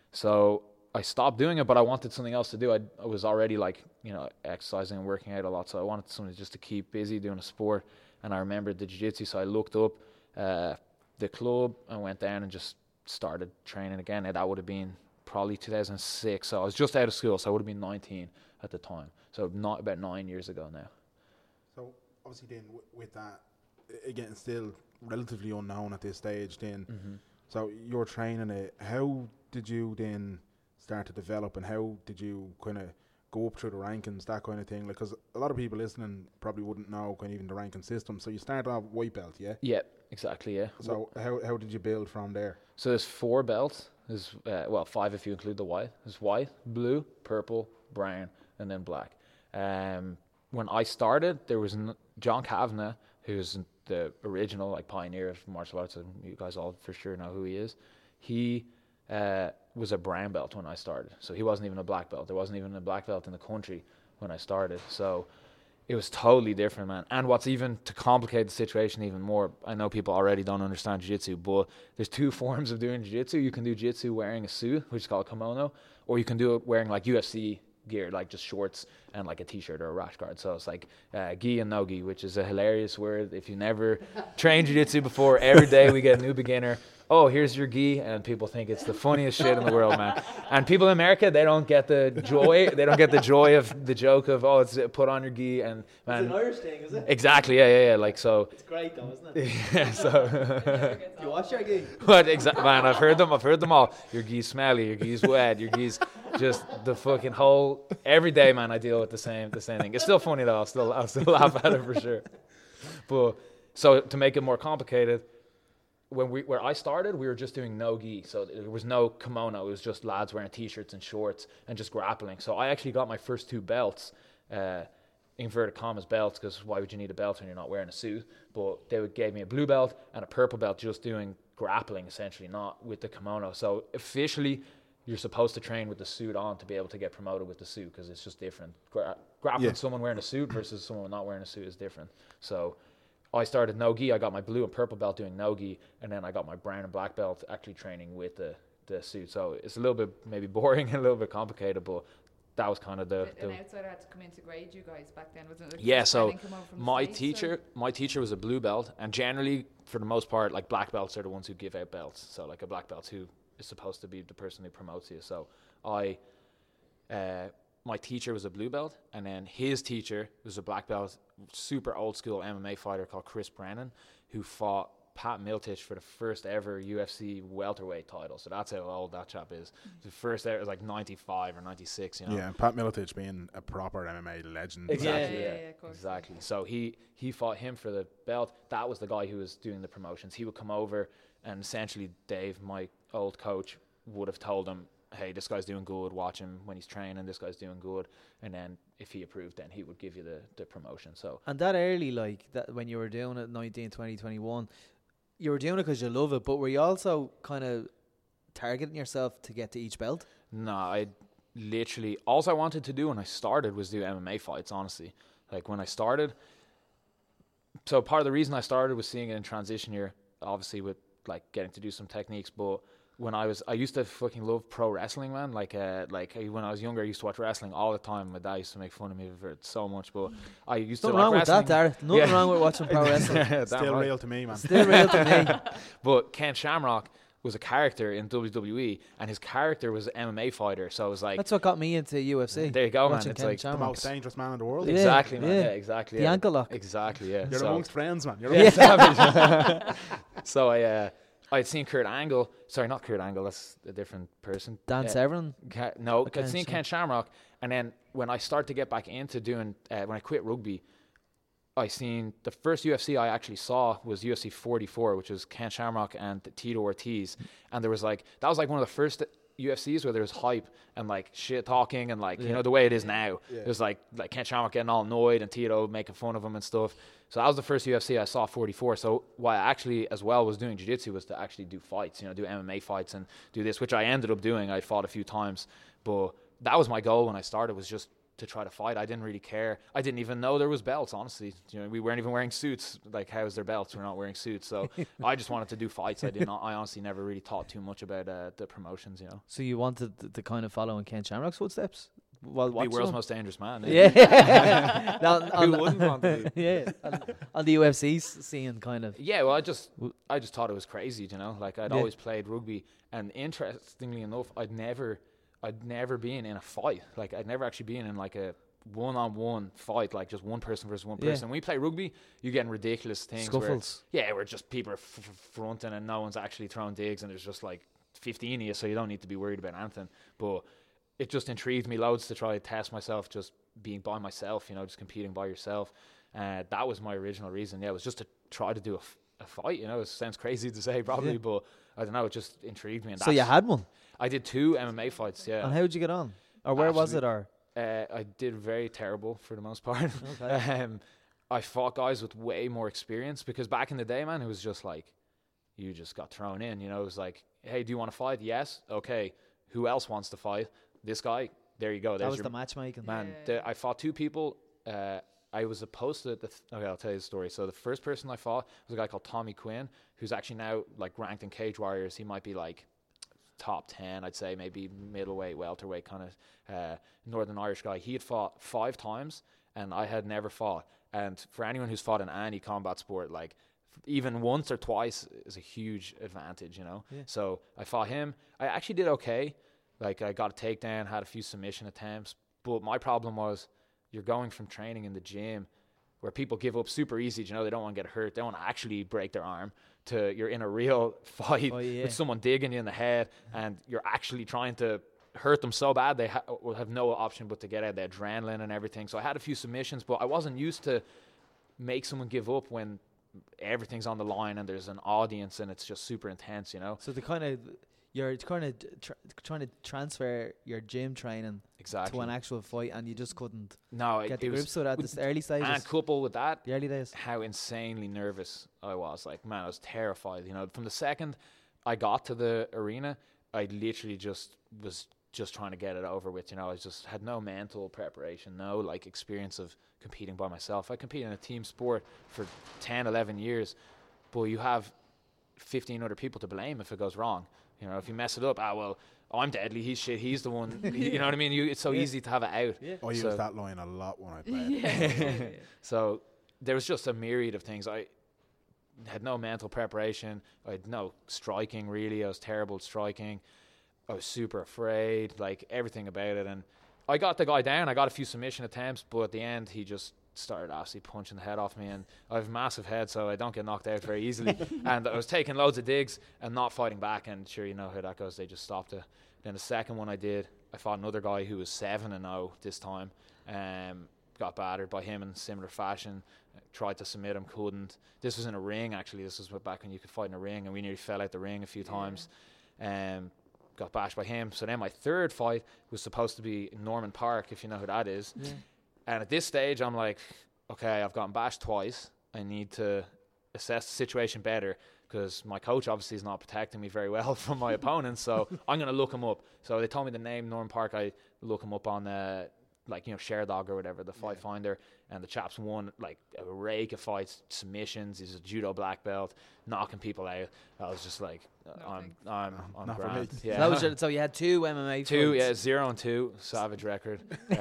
So I stopped doing it, but I wanted something else to do. I, I was already like, you know, exercising and working out a lot, so I wanted something just to keep busy doing a sport. And I remembered the jiu-jitsu, so I looked up uh, the club and went down and just started training again. And that would have been probably two thousand six, so I was just out of school, so I would have been nineteen at the time. So not about nine years ago now. So obviously then w- with that, a- again, still relatively unknown at this stage then, Mm-hmm. so you're training it. How did you then start to develop, and how did you kind of go up through the rankings, that kind of thing? Like, because a lot of people listening probably wouldn't know kind of even the ranking system. So you start off white belt, yeah? Yeah, exactly, yeah. So how how did you build from there? So there's four belts. There's uh, well, five if you include the white. There's white, blue, purple, brown, and then black. Um, when I started, there was n- John Kavanagh, who's the original like pioneer of martial arts, and you guys all for sure know who he is. He uh, was a brown belt when I started, so he wasn't even a black belt. There wasn't even a black belt in the country when I started. So it was totally different, man. And what's even to complicate the situation even more, I know people already don't understand jiu-jitsu, but there's two forms of doing jiu-jitsu. You can do jiu-jitsu wearing a suit, which is called kimono, or you can do it wearing like U F C gear, like just shorts and like a t-shirt or a rash guard. So it's like uh, gi and no gi, which is a hilarious word. If you never trained jiu-jitsu before, every day we get a new beginner. Oh, here's your gi, and people think it's the funniest shit in the world, man. And people in America, they don't get the joy. They don't get the joy of the joke of, oh, it's put on your gi, and man, It's an Irish thing, is it? exactly, yeah, yeah, yeah. Like so, It's great though, isn't it? yeah. So, You watch your gig? but exactly, man, I've heard them. I've heard them all. Your gi's smelly. Your gi's wet. Your gi's just the fucking whole. Every day, man, I deal with the same, the same thing. It's still funny though. I'll still, I'll still laugh at it for sure. But so to make it more complicated. When we where I started, we were just doing no gi, so there was no kimono. It was just lads wearing t-shirts and shorts and just grappling. So I actually got my first two belts, uh, inverted commas belts, because why would you need a belt when you're not wearing a suit? But they would gave me a blue belt and a purple belt, just doing grappling essentially, not with the kimono. So officially, you're supposed to train with the suit on to be able to get promoted with the suit, because it's just different. Gra- grappling Yeah. someone wearing a suit versus someone not wearing a suit is different. So. I started no-gi. I got my blue and purple belt doing no-gi, and then I got my brown and black belt actually training with the, the suit. So it's a little bit maybe boring and a little bit complicated, but that was kind of the... An the outsider had to come in to grade you guys back then, wasn't it? Like yeah, first so training come over from the my States, teacher, or- my teacher was a blue belt, and generally, for the most part, like black belts are the ones who give out belts. So like a black belt who is supposed to be the person who promotes you. So I... Uh, my teacher was a blue belt, and then his teacher was a black belt, super old school M M A fighter called Chris Brennan, who fought Pat Miltich for the first ever U F C welterweight title. So that's how old that chap is. The first ever was like ninety-five or ninety-six, you know. Yeah, and Pat Miletich being a proper M M A legend. Exactly, Yeah, yeah, yeah, yeah, of course, exactly. So he he fought him for the belt. That was the guy who was doing the promotions. He would come over, and essentially Dave, my old coach, would have told him, hey, this guy's doing good, watch him when he's training, this guy's doing good. And then if he approved, then he would give you the, the promotion. So And that early, like that, when you were doing it, nineteen, twenty, twenty-one, you were doing it because you love it, but were you also kind of targeting yourself to get to each belt? no, I literally, all I wanted to do when I started was do M M A fights, honestly. Like when I started, so part of the reason I started was seeing it in transition year, obviously with like getting to do some techniques, but when I was, I used to fucking love pro wrestling, man. Like, uh, like uh, when I was younger, I used to watch wrestling all the time. My dad used to make fun of me for it so much, but I used Nothing to like wrong with wrestling. that, Dareth. Nothing Yeah. wrong with watching pro wrestling. Damn Still right. real to me, man. Still real to me. But Ken Shamrock was a character in W W E, and his character was an M M A fighter. So it was like, That's what got me into U F C. there you go, man. watching It's Ken like The Shamrock. most dangerous man in the world. Yeah. exactly, man. yeah. Yeah, exactly. The yeah. ankle lock. Exactly, yeah. You're so, amongst friends, man. You're yeah, amongst savage. So I, uh, I had seen Kurt Angle. Sorry, not Kurt Angle. That's a different person. Dan Uh, Severn. Ca- no, Okay, I'd seen so- Ken Shamrock, and then when I started to get back into doing, uh, when I quit rugby, I seen the first U F C I actually saw was U F C forty-four, which was Ken Shamrock and Tito Ortiz, and there was like that was like one of the first U F Cs where there was hype and like shit talking and like you know the way it is now. It was like like Ken Shamrock getting all annoyed and Tito making fun of him and stuff. So that was the first U F C I saw forty-four. So what I actually as well was doing jiu-jitsu was to actually do fights, you know, do M M A fights and do this, which I ended up doing. I fought a few times, but that was my goal when I started, was just to try to fight. I didn't really care. I didn't even know there was belts, honestly. You know, we weren't even wearing suits. Like, how's there belts? We're not wearing suits. So I just wanted to do fights. I did not. I honestly never really thought too much about uh, the promotions. You know, So you wanted to, to kind of follow in Ken Shamrock's footsteps while be watching world's him? most dangerous man. Yeah. on, Who on, wouldn't want to be? yeah. On, on the U F C scene, kind of. Yeah, well, I just, I just thought it was crazy, you know. Like I'd Yeah. always played rugby, and interestingly enough, I'd never, I'd never been in a fight. Like I'd never actually been in like a one-on-one fight, like just one person versus one Yeah. person. When we play rugby, you're getting ridiculous things. Scuffles. Where, yeah, where just people are f- f- fronting and no one's actually throwing digs, and there's just like fifteen of you, so you don't need to be worried about anything. But it just intrigued me loads to try to test myself, just being by myself, you know, just competing by yourself. Uh, that was my original reason. Yeah, it was just to try to do a, f- a fight. You know, it sounds crazy to say probably, Yeah. but I don't know. It just intrigued me. And So you that's- had one. I did two M M A fights. Yeah, And how'd you get on? Or where was it? Or uh, I did very terrible for the most part. Okay. um, I fought guys with way more experience, because back in the day, man, it was just like you just got thrown in. You know, it was like, hey, do you want to fight? Yes. Okay. Who else wants to fight? This guy. There you go. that There's was your the matchmaking. man. Yeah. The, I fought two people. Uh, I was opposed to the. Th- okay, I'll tell you the story. So the first person I fought was a guy called Tommy Quinn, who's actually now like ranked in Cage Warriors. He might be like top ten, I'd say, maybe middleweight, welterweight kind of uh, Northern Irish guy. He had fought five times, and I had never fought. And for anyone who's fought in any combat sport, like even once or twice is a huge advantage, you know. Yeah. So I fought him. I actually did okay. Like I got a takedown, had a few submission attempts, but my problem was you're going from training in the gym where people give up super easy, you know, they don't want to get hurt, they don't want to actually break their arm, to you're in a real fight Oh, yeah. with someone digging you in the head, and you're actually trying to hurt them so bad they ha- will have no option but to get out the adrenaline and everything. So I had a few submissions, but I wasn't used to make someone give up when everything's on the line and there's an audience and it's just super intense, you know. So the kind of you're kind of tr- trying to transfer your gym training Exactly. to an actual fight, and you just couldn't No, it, get the it was, grips with it at the s- early stages, and coupled with that, the early days. how insanely nervous I was. Like, man, I was terrified. You know, from the second I got to the arena, I literally just was just trying to get it over with. You know, I just had no mental preparation, no like experience of competing by myself. I competed in a team sport for ten, eleven years, but you have fifteen other people to blame if it goes wrong. You know, if you mess it up, ah, well, I'm deadly, he's shit, he's the one. You know what I mean? You, it's so Yeah. easy to have it out. Yeah. I use So- that line a lot when I played. Yeah. So there was just a myriad of things. I had no mental preparation. I had no striking, really. I was terrible at striking. I was super afraid, like everything about it. And I got the guy down. I got a few submission attempts, but at the end, he just started absolutely punching the head off me. And I have a massive head, so I don't get knocked out very easily. And I was taking loads of digs and not fighting back. And sure, you know how that goes. They just stopped it. Then the second one I did, I fought another guy who was seven and oh this time. Um, got battered by him in similar fashion. Tried to submit him, couldn't. This was in a ring, actually. This was back when you could fight in a ring, and we nearly fell out the ring a few times. Um, got bashed by him. So then my third fight was supposed to be in Norman Park, if you know who that is. Yeah. And at this stage, I'm like, okay, I've gotten bashed twice. I need to assess the situation better, because my coach obviously is not protecting me very well from my opponents. So I'm going to look him up. So they told me the name Norman Park. I look him up on uh, like, you know, Sherdog or whatever, the fight finder. And the chap's won like a rake of fights, submissions. He's a judo black belt, knocking people out. I was just like, uh, I'm, I'm, I'm Not for grand. me. Yeah. So, that was your, so you had two M M A Two, fights. yeah, zero and two, savage record. Uh,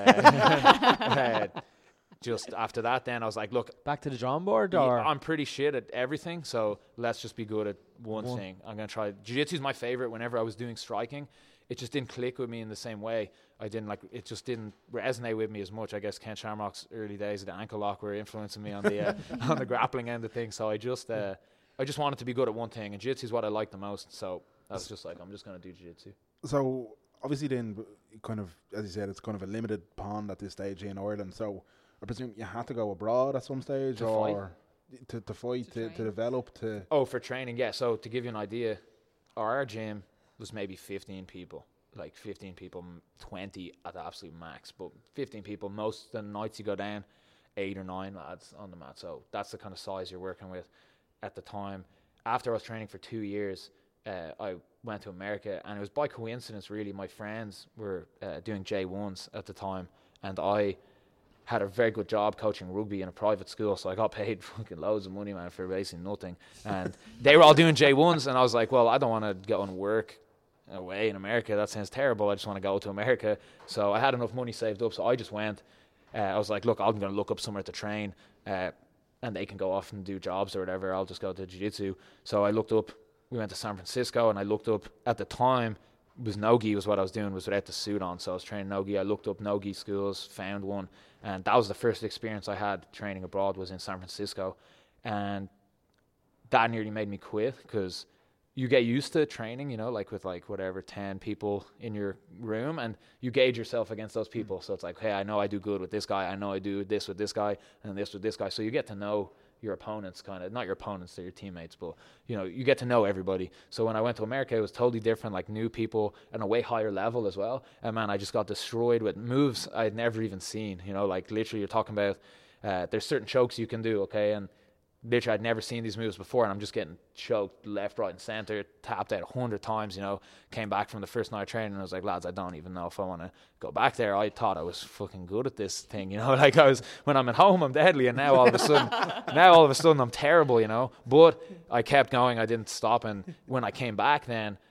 uh, just after that, then I was like, look, Back to the drawing board, yeah, or I'm pretty shit at everything, so let's just be good at one, One. thing. I'm gonna try. Jiu-jitsu is my favorite. Whenever I was doing striking, it just didn't click with me in the same way. I didn't like it. Just didn't resonate with me as much. I guess Ken Shamrock's early days of the ankle lock were influencing me on the uh, on the grappling end of things. So I just uh, I just wanted to be good at one thing, and jiu-jitsu is what I like the most. So I was just like, I'm just gonna do jiu-jitsu. So obviously, then, b- kind of, as you said, it's kind of a limited pond at this stage in Ireland. So I presume you had to go abroad at some stage, To or to to fight, To to, to train. develop, to. Oh, for training, yeah. So to give you an idea, our gym was maybe fifteen people, like fifteen people, m- twenty at the absolute max, but fifteen people. Most of the nights you go down, eight or nine lads on the mat. So that's the kind of size you're working with at the time. After I was training for two years, uh, I went to America, and it was by coincidence, really. My friends were uh, doing J ones at the time, and I had a very good job coaching rugby in a private school, so I got paid fucking loads of money, man, for basically nothing. And they were all doing J ones, and I was like, well, I don't want to go and work away in America. That sounds terrible. I just want to go to America. So I had enough money saved up, so I just went. Uh, I was like, look, I'm going to look up somewhere to train, uh, and they can go off and do jobs or whatever. I'll just go to jiu-jitsu. So I looked up, we went to San Francisco, and I looked up, at the time, was no-gi was what I was doing, was without the suit on. So I was training no-gi. I looked up no-gi schools, found one. And that was the first experience I had training abroad, was in San Francisco. And that nearly made me quit, because you get used to training, you know, like with like whatever, ten people in your room, and you gauge yourself against those people. So it's like, hey, I know I do good with this guy. I know I do this with this guy and this with this guy. So you get to know your opponents, kind of, not your opponents, they're your teammates, but you know, you get to know everybody. So when I went to America, it was totally different, like new people and a way higher level as well. And man, I just got destroyed with moves I'd never even seen, you know, like literally you're talking about, uh, there's certain chokes you can do, okay, and literally I'd never seen these moves before, and I'm just getting choked left, right, and center, tapped out a hundred times, you know. Came back from the first night of training, and I was like, lads, I don't even know if I want to go back there. I thought I was fucking good at this thing, you know. Like I was, when I'm at home, I'm deadly, and now all of a sudden, now all of a sudden I'm terrible, you know. But I kept going, I didn't stop, and when I came back then,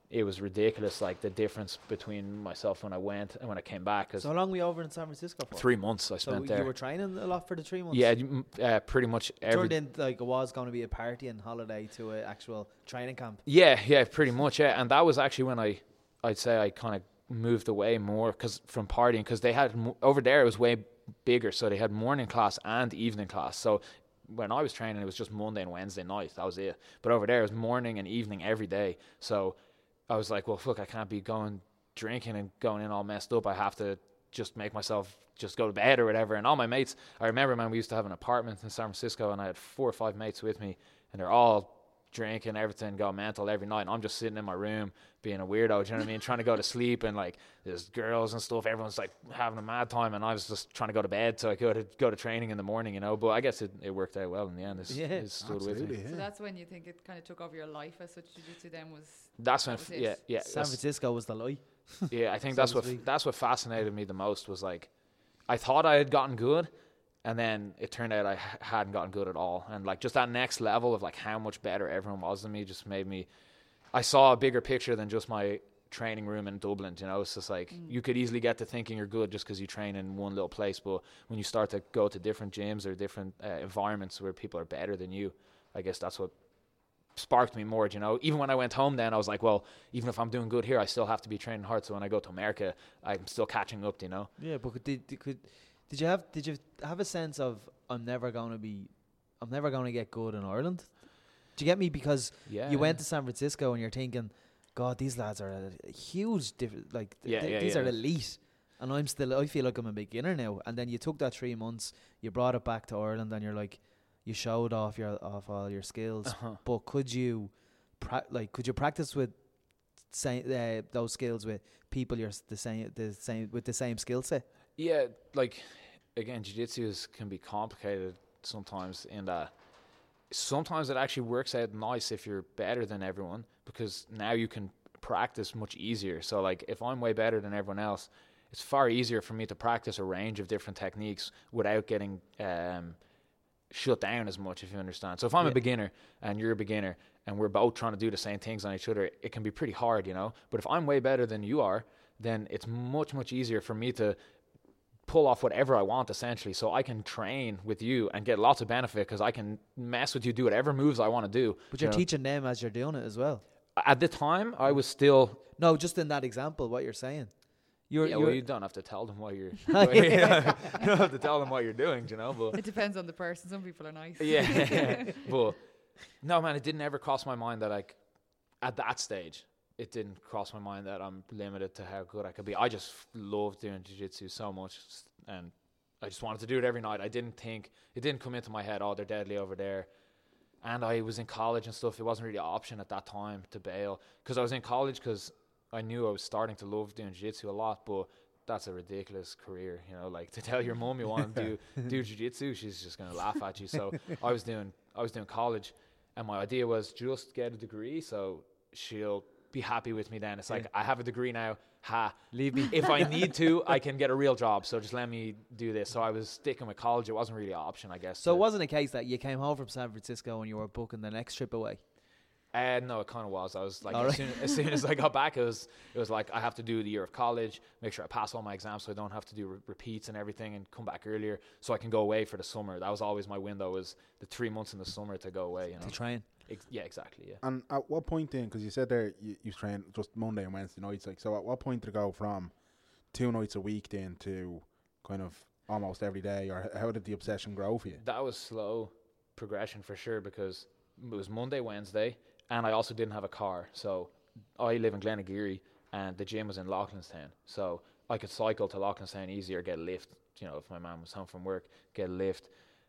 it was ridiculous, like the difference between myself when I went and when I came back. Cause So how long were you over in San Francisco for? three months I So spent you there. were training a lot for the three months? Yeah, you- uh, pretty much It turned every. in like it was going to be a party and holiday to an actual training camp. Yeah, yeah, pretty much. Yeah, and that was actually when I, I'd say I kind of moved away more because from partying, because they had mo- over there it was way bigger, so they had morning class and evening class. So when I was training, it was just Monday and Wednesday night. That was it. But over there, it was morning and evening every day. So I was like, well, fuck, I can't be going drinking and going in all messed up. I have to just make myself just go to bed or whatever. And all my mates, I remember, man, we used to have an apartment in San Francisco, and I had four or five mates with me, and they're all drinking, everything, going mental every night. And I'm just sitting in my room being a weirdo, do you know what I mean? Trying to go to sleep, and like there's girls and stuff. Everyone's like having a mad time, and I was just trying to go to bed so I could go to training in the morning, you know. But I guess it, it worked out well in the end. It's, Yeah, it stood with Absolutely, me. So yeah. that's when you think it kind of took over your life as such. Jiu-jitsu then was. That's when, That f- was it. yeah, yeah. San that's- Francisco was the lie. Yeah, I think so that's to what speak. that's what fascinated me the most was like, I thought I had gotten good, and then it turned out I h- hadn't gotten good at all. And like just that next level of like how much better everyone was than me just made me. I saw a bigger picture than just my training room in Dublin. You know, it's just like you could easily get to thinking you're good just because you train in one little place, but when you start to go to different gyms or different uh, environments where people are better than you, I guess that's what sparked me more, you know. Even when I went home then I was like, well, even if I'm doing good here, I still have to be training hard, so when I go to America I'm still catching up, you know. Yeah, but could, did, did- could did you have did you have a sense of I'm never going to be I'm never going to get good in Ireland? Do you get me? Because Yeah, you went to San Francisco and you're thinking, God, these lads are a huge diff- like th- Yeah, th- yeah, these yeah. are elite, and I'm still I feel like I'm a beginner now. And then you took that three months, you brought it back to Ireland, and you're like, you showed off your off all your skills. Uh-huh. But could you, pra- like, could you practice with same uh, those skills with people you're s- the same the same with the same skill set? Yeah, like again, jiu-jitsu is, can be complicated sometimes in that sometimes it actually works out nice if you're better than everyone, because now you can practice much easier. So like if I'm way better than everyone else, it's far easier for me to practice a range of different techniques without getting um, shut down as much, if you understand. So if I'm Yeah. a beginner and you're a beginner and we're both trying to do the same things on each other, it can be pretty hard, you know. But if I'm way better than you are, then it's much, much easier for me to pull off whatever I want, essentially. So I can train with you and get lots of benefit because I can mess with you, do whatever moves I want to do. But you you're know. teaching them as you're doing it as well. At the time, I was still. No, just in that example, what you're saying. You're, Yeah, you're well, you don't have to tell them what you're. you don't have to tell them what you're doing, you know. But It depends on the person. Some people are nice. yeah, but no, man, it didn't ever cross my mind that like at that stage, it didn't cross my mind that I'm limited to how good I could be. I just loved doing jiu-jitsu so much, and I just wanted to do it every night. I didn't think it didn't come into my head, oh, they're deadly over there. And I was in college and stuff. It wasn't really an option at that time to bail, because I was in college because I knew I was starting to love doing jiu-jitsu a lot. But that's a ridiculous career, you know. Like to tell your mum you want to do do jiu-jitsu, she's just gonna laugh at you. So I was doing I was doing college, and my idea was just get a degree, so she'll be happy with me. Then it's like, I have a degree now. Ha, leave me. If I need to, I can get a real job. So just let me do this. So I was sticking with college. It wasn't really an option, I guess. So to- it wasn't a case that you came home from San Francisco and you were booking the next trip away. Uh, no, it kind of was. I was like, All as, right. soon, as soon as I got back, it was it was like I have to do the year of college, make sure I pass all my exams, so I don't have to do re- repeats and everything, and come back earlier, so I can go away for the summer. That was always my window, was the three months in the summer to go away. You know. To train. Ex- yeah, exactly. Yeah. And at what point then, because you said there you, you train just Monday and Wednesday nights, like, so at what point did it go from two nights a week then to kind of almost every day, or h- how did the obsession grow for you? That was slow progression for sure, because it was Monday, Wednesday, and I also didn't have a car. So I live in Glenageary, and the gym was in Loughlinstown. So I could cycle to Loughlinstown easier, get a lift, you know, if my mum was home from work, get a lift.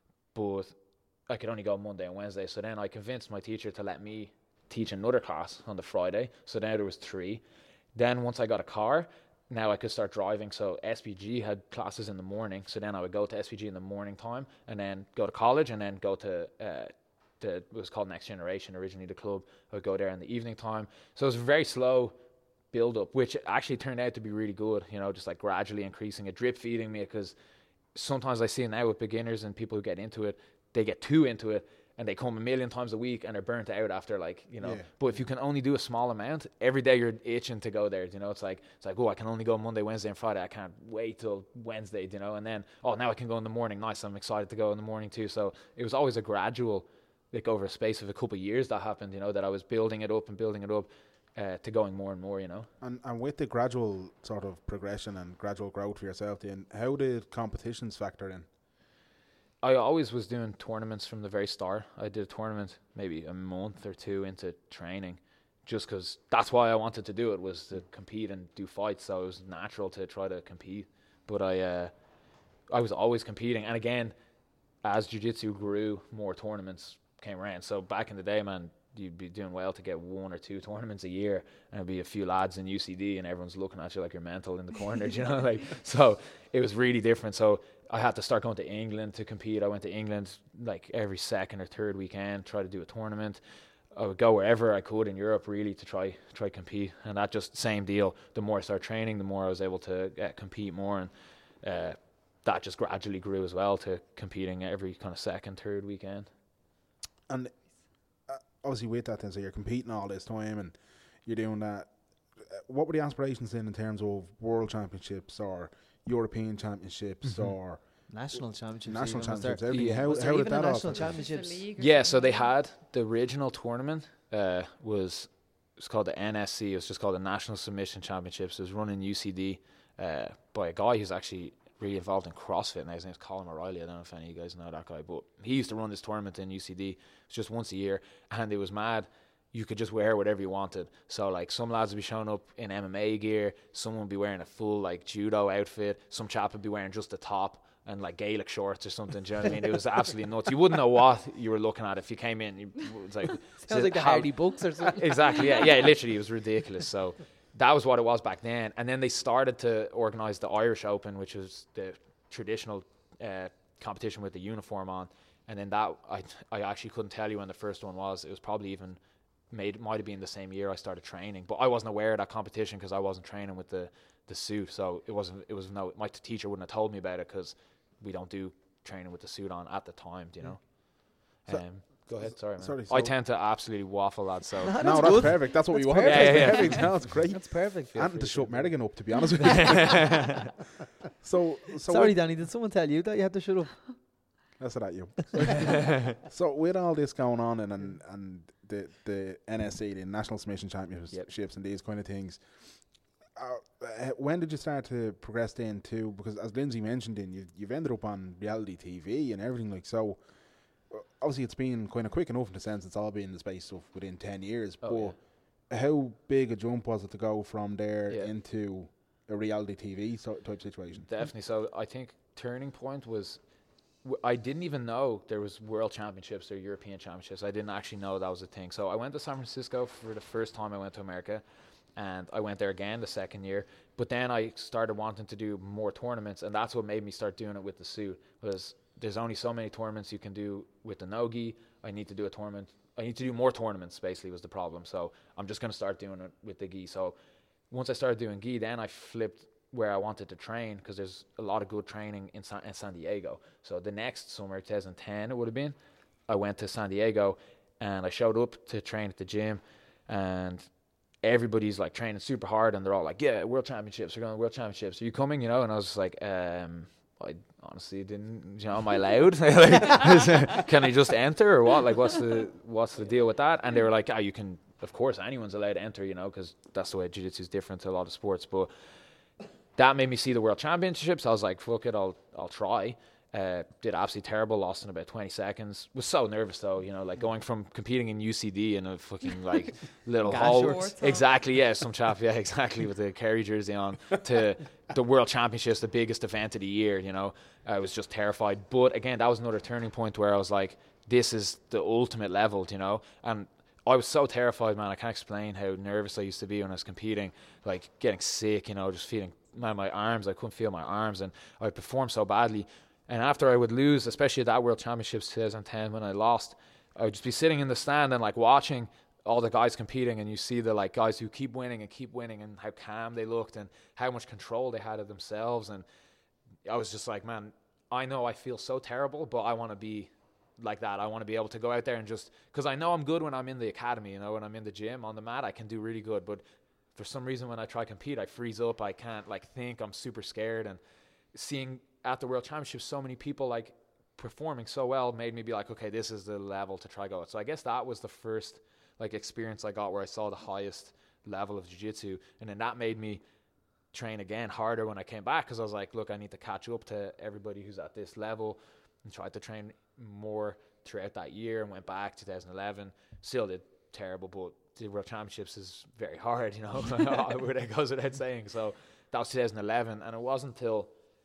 But I could only go Monday and Wednesday. So then I convinced my teacher to let me teach another class on the Friday. So now there was three. Then once I got a car, now I could start driving. So S P G had classes in the morning. So then I would go to S P G in the morning time, and then go to college, and then go to uh, the, it was called Next Generation, originally the club. I would go there in the evening time. So it was a very slow build up, which actually turned out to be really good, you know, just like gradually increasing it, drip feeding me, because sometimes I see it now with beginners and people who get into it, they get too into it, and they come a million times a week and they're burnt out after like, you know, Yeah. but if you can only do a small amount, every day you're itching to go there, you know, it's like, it's like, oh, I can only go Monday, Wednesday and Friday. I can't wait till Wednesday, you know, and then, oh, now I can go in the morning. Nice. I'm excited to go in the morning too. So it was always a gradual, like over a space of a couple of years that happened, you know, that I was building it up and building it up uh, to going more and more, you know. And and with the gradual sort of progression and gradual growth for yourself, then how did competitions factor in? I always was doing tournaments from the very start. I did a tournament maybe a month or two into training, just because that's why I wanted to do it, was to compete and do fights. So it was natural to try to compete. But I, uh, I was always competing. And again, as jiu-jitsu grew, more tournaments came around. So back in the day, man, you'd be doing well to get one or two tournaments a year, and it'd be a few lads in U C D, and everyone's looking at you like you're mental in the corner, you know. Like, so it was really different. So I had to start going to England to compete. I went to England like every second or third weekend, try to do a tournament. I would go wherever I could in Europe, really, to try try compete. And that just same deal. The more I started training, the more I was able to uh, compete more, and uh, that just gradually grew as well to competing every kind of second, third weekend. And uh, obviously with that then, so you're competing all this time and you're doing that. Uh, what were the aspirations then in terms of world championships or European championships Mm-hmm. or National championships. national even, was there- championships? Everything. Yeah. How, was there how did even a that all national factor in? championships? The league or Yeah, so they something. had the original tournament uh, was it was called the N S C. It was just called the National Submission Championships. It was run in U C D uh, by a guy who's actually really involved in CrossFit now. His name's Colin O'Reilly. I don't know if any of you guys know that guy, but he used to run this tournament in U C D. It's just once a year, and it was mad. You could just wear whatever you wanted. So like some lads would be showing up in M M A gear, someone would be wearing a full like judo outfit, some chap would be wearing just the top and like Gaelic shorts or something. Do you know what I mean? It was absolutely nuts. You wouldn't know what you were looking at if you came in. You, it was like Sounds like the how- Hardy Books or something. Exactly. Yeah. Yeah. Literally, it was ridiculous. So that was what it was back then. And then they started to organise the Irish Open, which was the traditional uh, competition with the uniform on. And then that I I actually couldn't tell you when the first one was. It was probably even made might have been the same year I started training, but I wasn't aware of that competition because I wasn't training with the the suit. So it wasn't. It was no. My teacher wouldn't have told me about it because we don't do training with the suit on at the time. Do you know? So- um, go ahead. Sorry, man. sorry, I so- tend to absolutely waffle that. So That's No, that's good. perfect. That's what we That's want. perfect. That's Yeah, yeah, perfect. No, it's great. That's perfect. And to shut Merrigan up, to be honest with you. so, so Sorry, with, Danny. Did someone tell you that you had to shut up? that's at you. So with all this going on and and, and the the N S C, the National Submission Championships, Yep. and these kind of things, uh, uh, when did you start to progress then too? Because as Lindsay mentioned, in you've, you've ended up on reality T V and everything like so. uh, Obviously, it's been kind of quick enough in the sense it's all been in the space of within ten years. Oh, but how big a jump was it to go from there Yeah. into a reality T V so, type situation? definitely. So I think turning point was w- I didn't even know there was world championships or European championships. I didn't actually know that was a thing. So I went to San Francisco for the first time I went to America, and I went there again the second year. But then I started wanting to do more tournaments, and that's what made me start doing it with the suit. Was there's only so many tournaments you can do with the no-gi. I need to do a tournament. I need to do more tournaments, basically, was the problem. So I'm just going to start doing it with the gi. So once I started doing gi, then I flipped where I wanted to train because there's a lot of good training in San, in San Diego. So the next summer, twenty ten it would have been, I went to San Diego and I showed up to train at the gym, and everybody's like training super hard and they're all like, yeah, world championships, we're going to world championships. Are you coming? You know? And I was just like, um, I honestly didn't, you know, am I allowed? Like, can I just enter or what? Like, what's the, what's the deal with that? And they were like, ah, you can, of course, anyone's allowed to enter, you know, because that's the way jiu-jitsu is different to a lot of sports. But that made me see the world championships. I was like, fuck it, I'll, I'll try. Uh, did absolutely terrible, lost in about twenty seconds. Was so nervous though, you know, like going from competing in U C D in a fucking like little Gash hole. shorts on. Exactly, yeah, some chap, yeah, exactly, with the Kerry jersey on, to the World Championships, the biggest event of the year, you know. I was just terrified. But again, that was another turning point where I was like, this is the ultimate level, you know. And I was so terrified, man. I can't explain how nervous I used to be when I was competing, like getting sick, you know, just feeling my, my arms. I couldn't feel my arms, and I performed so badly. And after I would lose, especially at that World Championships twenty ten when I lost, I would just be sitting in the stand and like watching all the guys competing, and you see the like guys who keep winning and keep winning and how calm they looked and how much control they had of themselves. And I was just like, man, I know I feel so terrible, but I want to be like that. I want to be able to go out there and just, because I know I'm good when I'm in the academy, you know, when I'm in the gym on the mat, I can do really good. But for some reason, when I try to compete, I freeze up. I can't like think. I'm super scared. And seeing at the World Championships so many people like performing so well made me be like, okay, this is the level to try go at. So I guess that was the first like experience I got where I saw the highest level of jiu-jitsu, and then that made me train again harder when I came back, because I was like, look, I need to catch up to everybody who's at this level, and tried to train more throughout that year, and went back twenty eleven. Still did terrible, but the World Championships is very hard, you know. It goes without saying. So that was twenty eleven, and it wasn't until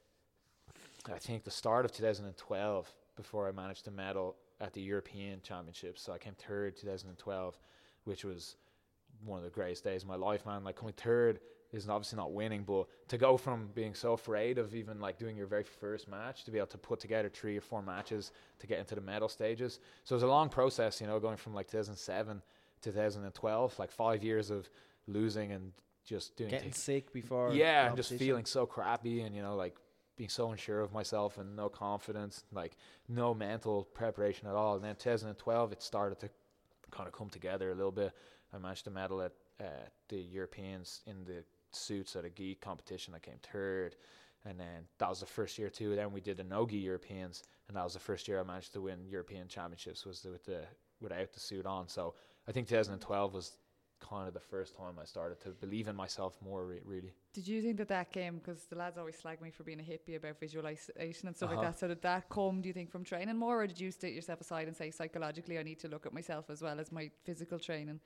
I think the start of twenty twelve before I managed to medal at the European Championships. So I came third twenty twelve, which was one of the greatest days of my life, man. Like, coming third is obviously not winning, but to go from being so afraid of even like doing your very first match to be able to put together three or four matches to get into the medal stages. So it was a long process, you know, going from like two thousand seven to twenty twelve, like five years of losing and just doing Getting things. sick before. Yeah, and just competition. feeling so crappy, and, you know, like being so unsure of myself and no confidence, like no mental preparation at all. And then twenty twelve, it started to kind of come together a little bit. I managed to medal at uh, the Europeans in the suits at a gi competition. I came third, and then that was the first year too. Then we did the no gi Europeans, and that was the first year I managed to win European Championships, was the, with the without the suit on. So I think twenty twelve was kind of the first time I started to believe in myself more, re- really. Did you think that that came, because the lads always slag me for being a hippie about visualization and stuff Uh-huh. like that, so did that come, do you think, from training more, or did you state yourself aside and say, psychologically I need to look at myself as well as my physical training?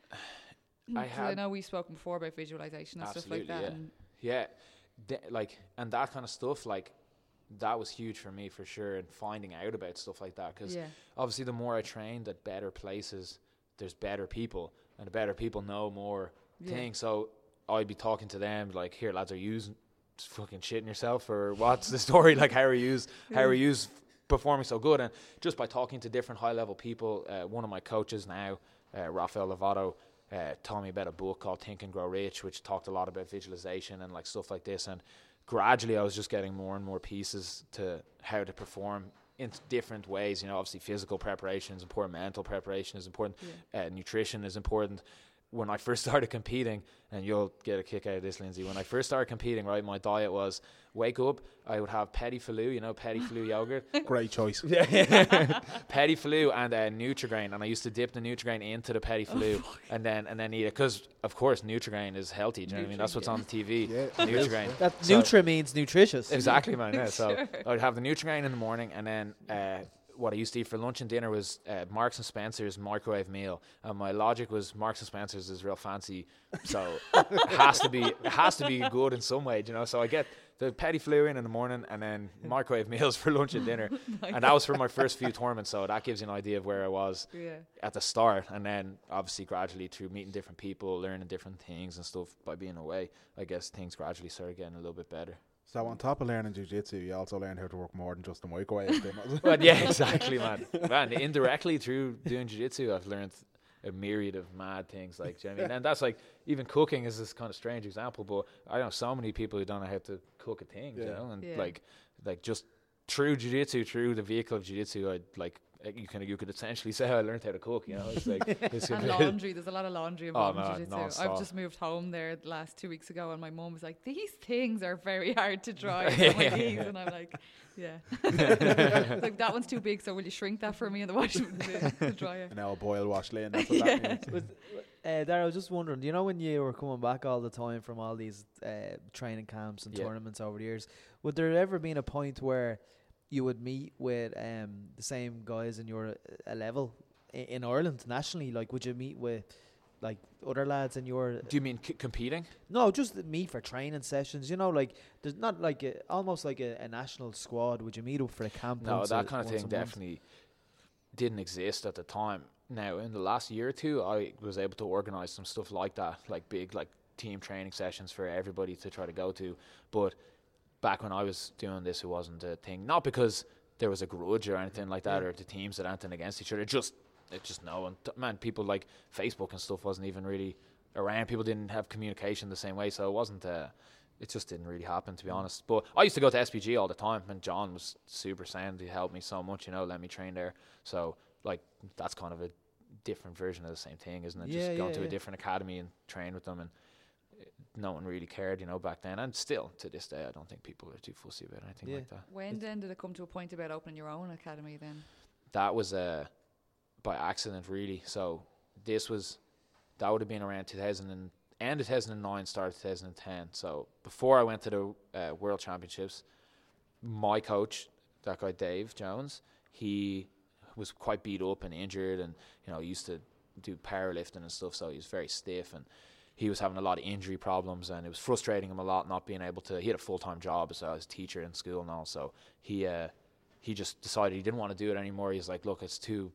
I 'Cause had I know we've spoken before about visualization and stuff like Absolutely, that. yeah. And Yeah, de- like, and that kind of stuff, like, that was huge for me for sure, and finding out about stuff like that, because yeah, obviously the more I trained at better places, there's better people, and the better people know more Yeah. things. So I'd be talking to them like, here lads, are you s- fucking shitting yourself, or what's the story? Like, how are you how are you performing so good? And just by talking to different high level people, uh, one of my coaches now, uh, Rafael Lovato, uh, told me about a book called Think and Grow Rich, which talked a lot about visualization and like stuff like this. And gradually I was just getting more and more pieces to how to perform in different ways. You know, obviously physical preparation is important, mental preparation is important, yeah. uh, nutrition is important. When I first started competing, and you'll get a kick out of this, Lindsay, when I first started competing, right, my diet was wake up, I would have Petit Falou, you know, Petit Falou yogurt. Great choice. Petit Falou and uh, Nutrigrain, and I used to dip the Nutrigrain into the Petit Falou and then and then eat it, because of course Nutrigrain is healthy. Do you know what I mean? That's what's on the T V. Yeah. Nutrigrain. That So- Nutra means nutritious. Exactly, man. Yeah. So I'd have the Nutrigrain in the morning, and then uh, what I used to eat for lunch and dinner was uh, Marks and Spencer's microwave meal. And my logic was Marks and Spencer's is real fancy, so it has to be it has to be good in some way, you know. So I get the Petit Falou in in the morning, and then microwave meals for lunch and dinner. And that was for my first few tournaments, so that gives you an idea of where I was Yeah. at the start. And then obviously gradually through meeting different people, learning different things and stuff by being away, I guess things gradually started getting a little bit better. So on top of learning jiu-jitsu, you also learned how to work more than just the microwave. didn't you? Well, yeah, exactly, man. Man, indirectly through doing jiu-jitsu, I've learned a myriad of mad things. Like, do you know what I mean? And that's like, even cooking is this kind of strange example, but I know so many people who don't know how to cook a thing, you Yeah. know? And Yeah. like, like just through jiu-jitsu, through the vehicle of jiu-jitsu, I like, you can you could essentially say I learned how to cook, you know? It's like, it's And laundry, there's a lot of laundry involved man, in jiu-jitsu. non-stop. I've just moved home there the last two weeks ago, and my mum was like, these things are very hard to dry. And I'm like, "These," and I'm like, yeah. Like, that one's too big, so will you shrink that for me in the washing the, the dryer? And now a boil wash lane. That's what that Yeah. means. Was, uh, Darryl, I was just wondering, do you know when you were coming back all the time from all these uh, training camps and Yeah. tournaments over the years, would there ever been a point where you would meet with um, the same guys in your uh, level in, in Ireland nationally? Like, would you meet with like other lads in your? Do you mean c- competing? No, just meet for training sessions. You know, like there's not like a, almost like a, a national squad. Would you meet up for a camp? No, once that a- kind of once thing a month? definitely didn't exist at the time. Now, in the last year or two, I was able to organise some stuff like that, like big like team training sessions for everybody to try to go to. But back when I was doing this, it wasn't a thing. Not because there was a grudge or anything like that, Yeah. or the teams that anything against each other. Just, it just no. And t- man, people like Facebook and stuff wasn't even really around. People didn't have communication the same way, so it wasn't. Uh, it just didn't really happen, to be honest. But I used to go to S P G all the time, and John was super sound. He helped me so much, you know, let me train there. So like that's kind of a different version of the same thing, isn't it? Yeah, just going yeah, to yeah. a different academy and train with them, and no one really cared, you know, back then. And still to this day, I don't think people are too fussy about anything Yeah. like that. When then did it come to a point about opening your own academy then? That was uh, by accident, really. So this was, that would have been around two thousand and end of two thousand nine, start of two thousand ten. So before I went to the uh, World Championships, my coach, that guy Dave Jones, he was quite beat up and injured, and you know, used to do powerlifting and stuff, so he was very stiff, and he was having a lot of injury problems, and it was frustrating him a lot not being able to. He had a full-time job as a as a teacher in school and all, so he uh, he just decided he didn't want to do it anymore. He's like, look, it's too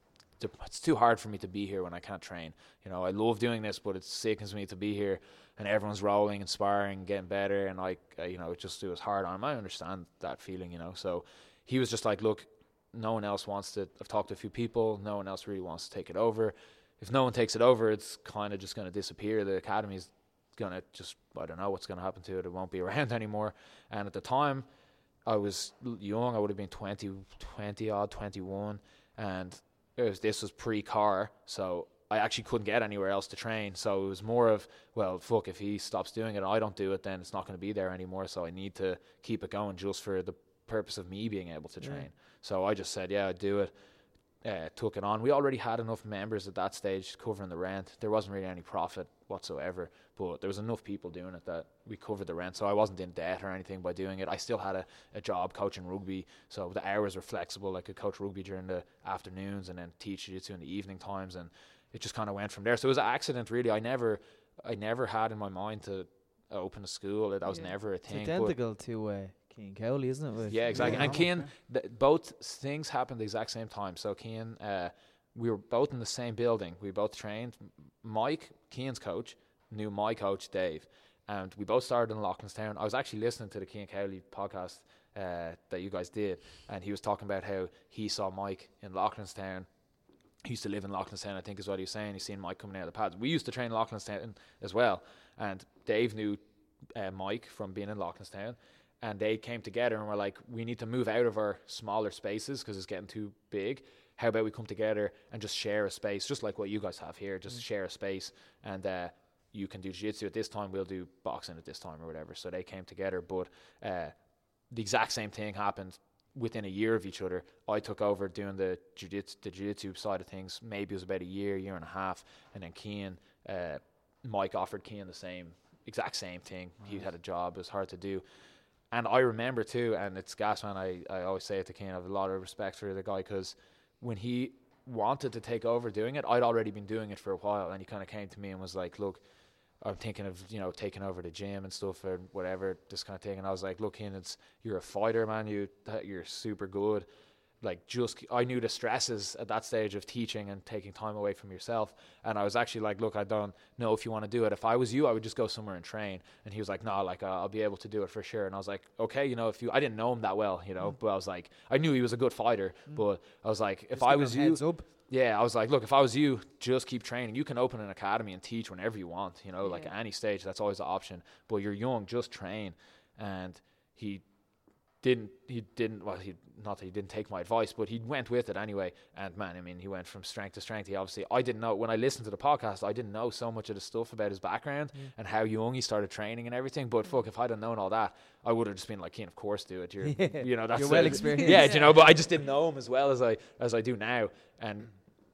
it's too hard for me to be here when I can't train. You know, I love doing this, but it sickens me to be here, and everyone's rolling and sparring, getting better, and like uh, you know, it just it was hard on him. I understand that feeling, you know. So he was just like, look, no one else wants to. I've talked to a few people. No one else really wants to take it over. If no one takes it over, it's kind of just going to disappear. The academy's going to just, I don't know what's going to happen to it. It won't be around anymore. And at the time, I was young. I would have been twenty, twenty odd, twenty-one. And it was, this was pre-car, so I actually couldn't get anywhere else to train. So it was more of, well, fuck, if he stops doing it and I don't do it, then it's not going to be there anymore. So I need to keep it going just for the purpose of me being able to train. Yeah. So I just said, yeah, I'd do it. Uh, took it on. We already had enough members at that stage covering the rent. There wasn't really any profit whatsoever, but there was enough people doing it that we covered the rent. So I wasn't in debt or anything by doing it. I still had a, a job coaching rugby, so the hours were flexible. I could coach rugby during the afternoons and then teach jiu-jitsu in the evening times, and it just kind of went from there. So it was an accident, really. I never, I never had in my mind to open a school. That was Yeah. never a It's thing. but- identical to uh, Keane Cowley, isn't it? With- yeah, exactly. Yeah. And Cian, th- both things happened at the exact same time. So Cian, uh, we were both in the same building. We both trained. Mike, Cian's coach, knew my coach, Dave. And we both started in Loughlinstown. I was actually listening to the Cian Cowley podcast uh, that you guys did. And he was talking about how he saw Mike in Loughlinstown. He used to live in Loughlinstown, I think is what he was saying. He's seen Mike coming out of the pads. We used to train in Loughlinstown as well. And Dave knew uh, Mike from being in Loughlinstown. And they came together and were like, we need to move out of our smaller spaces because it's getting too big. How about we come together and just share a space, just like what you guys have here, just mm. share a space. And uh, you can do jiu-jitsu at this time, we'll do boxing at this time or whatever. So they came together. But uh, the exact same thing happened within a year of each other. I took over doing the jiu-jitsu, the jiu-jitsu side of things. Maybe it was about a year, year and a half. And then Cian, uh, Mike offered Cian the same, exact same thing. Right. He had a job, it was hard to do. And I remember too, and it's gas, man, I, I always say it to Cian, I have a lot of respect for the guy, because when he wanted to take over doing it, I'd already been doing it for a while, and he kind of came to me and was like, look, I'm thinking of, you know, taking over the gym and stuff or whatever, this kind of thing. And I was like, look, Cian, it's, you're a fighter, man, you, you're super good. Like, just, I knew the stresses at that stage of teaching and taking time away from yourself. And I was actually like, look, I don't know if you want to do it. If I was you, I would just go somewhere and train. And he was like, no, like, uh, I'll be able to do it for sure. And I was like, okay, you know, if you, I didn't know him that well, you know, mm. but I was like, I knew he was a good fighter, mm. but I was like, if just I was you, heads up. yeah, I was like, look, if I was you, just keep training. You can open an academy and teach whenever you want, you know, yeah. like at any stage, that's always the option. But you're young, just train. And he didn't, he didn't, well, he, not that he didn't take my advice, but he went with it anyway. And man, I mean, he went from strength to strength. He obviously, I didn't know, when I listened to the podcast, I didn't know so much of the stuff about his background mm. and how young he started training and everything. But fuck, if I'd have known all that, I would have just been like, Cian, of course do it. You're, yeah. you know, that's You're well experienced. Yeah, you know, but I just didn't know him as well as I, as I do now. And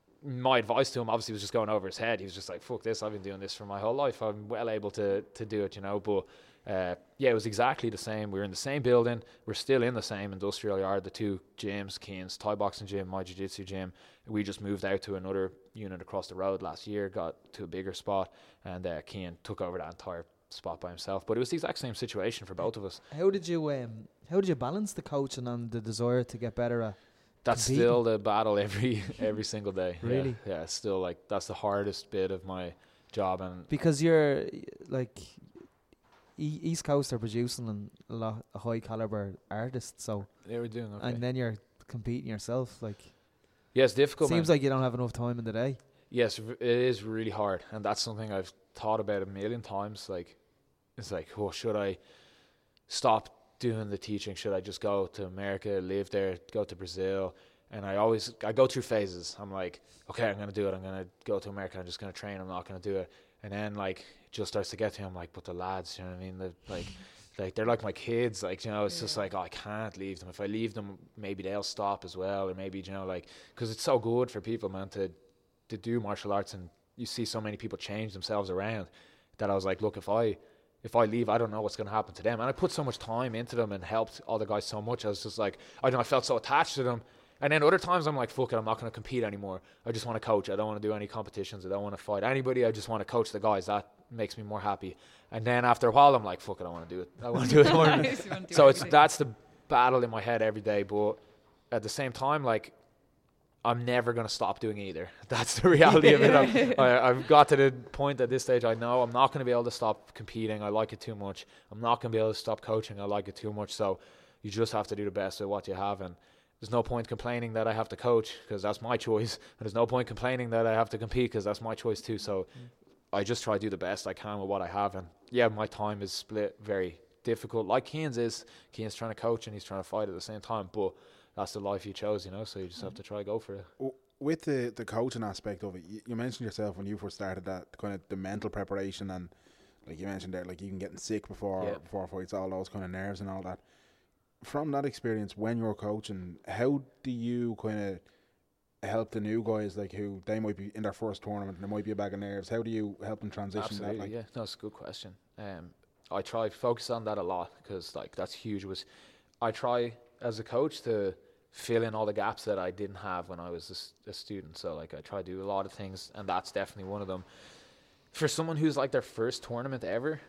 my advice to him obviously was just going over his head. He was just like, fuck this, I've been doing this for my whole life. I'm well able to, to do it, you know, but Uh, yeah, it was exactly the same. We were in the same building. We're still in the same industrial yard, the two gyms, Cian's Thai boxing gym, my jiu-jitsu gym. We just moved out to another unit across the road last year, got to a bigger spot, and uh, Cian took over that entire spot by himself. But it was the exact same situation for both of us. How did you um, how did you balance the coaching and the desire to get better at That's competing? Still the battle every every single day. Really? Yeah, yeah, still like that's the hardest bit of my job. And because you're like e- East Coast are producing a lot of high caliber artists, so they were doing okay. and then you're competing yourself. Like, yeah, it's difficult. Seems man. like you don't have enough time in the day. Yes, it is really hard, and that's something I've thought about a million times. Like, it's like, oh, should I stop doing the teaching? Should I just go to America, live there, go to Brazil? And I always, I go through phases. I'm like, okay, I'm going to do it. I'm going to go to America. I'm just going to train. I'm not going to do it. And then, like, it just starts to get to me. I'm like, but the lads, you know what I mean? The, like, like they're like my kids. Like, you know, it's yeah. just like, oh, I can't leave them. If I leave them, maybe they'll stop as well. Or maybe, you know, like, because it's so good for people, man, to, to do martial arts. And you see so many people change themselves around that I was like, look, if I, if I leave, I don't know what's going to happen to them. And I put so much time into them and helped all the guys so much. I was just like, I don't know, I felt so attached to them. And then other times I'm like, fuck it, I'm not going to compete anymore. I just want to coach. I don't want to do any competitions. I don't want to fight anybody. I just want to coach the guys. That makes me more happy. And then after a while, I'm like, fuck it, I want to do it. I want to do it more. So it's that's the battle in my head every day. But at the same time, like, I'm never going to stop doing either. That's the reality of it. I've, I, I've got to the point at this stage, I know I'm not going to be able to stop competing. I like it too much. I'm not going to be able to stop coaching. I like it too much. So you just have to do the best with what you have. And there's no point complaining that I have to coach because that's my choice. And there's no point complaining that I have to compete because that's my choice too. So mm. I just try to do the best I can with what I have. And yeah, my time is split very difficult. Like Keane's is. Keane's trying to coach and he's trying to fight at the same time. But that's the life you chose, you know, so you just mm. have to try to go for it. With the, the coaching aspect of it, you, you mentioned yourself when you first started that kind of the mental preparation and like you mentioned there, like even getting sick before, yeah. before fights, all those kind of nerves and all that. From that experience, when you're coaching, how do you kind of help the new guys, like who they might be in their first tournament and there might be a bag of nerves? How do you help them transition? Absolutely, that? Like? Yeah, no, it's a good question. Um, I try to focus on that a lot because like that's huge. Was I try as a coach to fill in all the gaps that I didn't have when I was a, a student. So like I try to do a lot of things, and that's definitely one of them. For someone who's like their first tournament ever,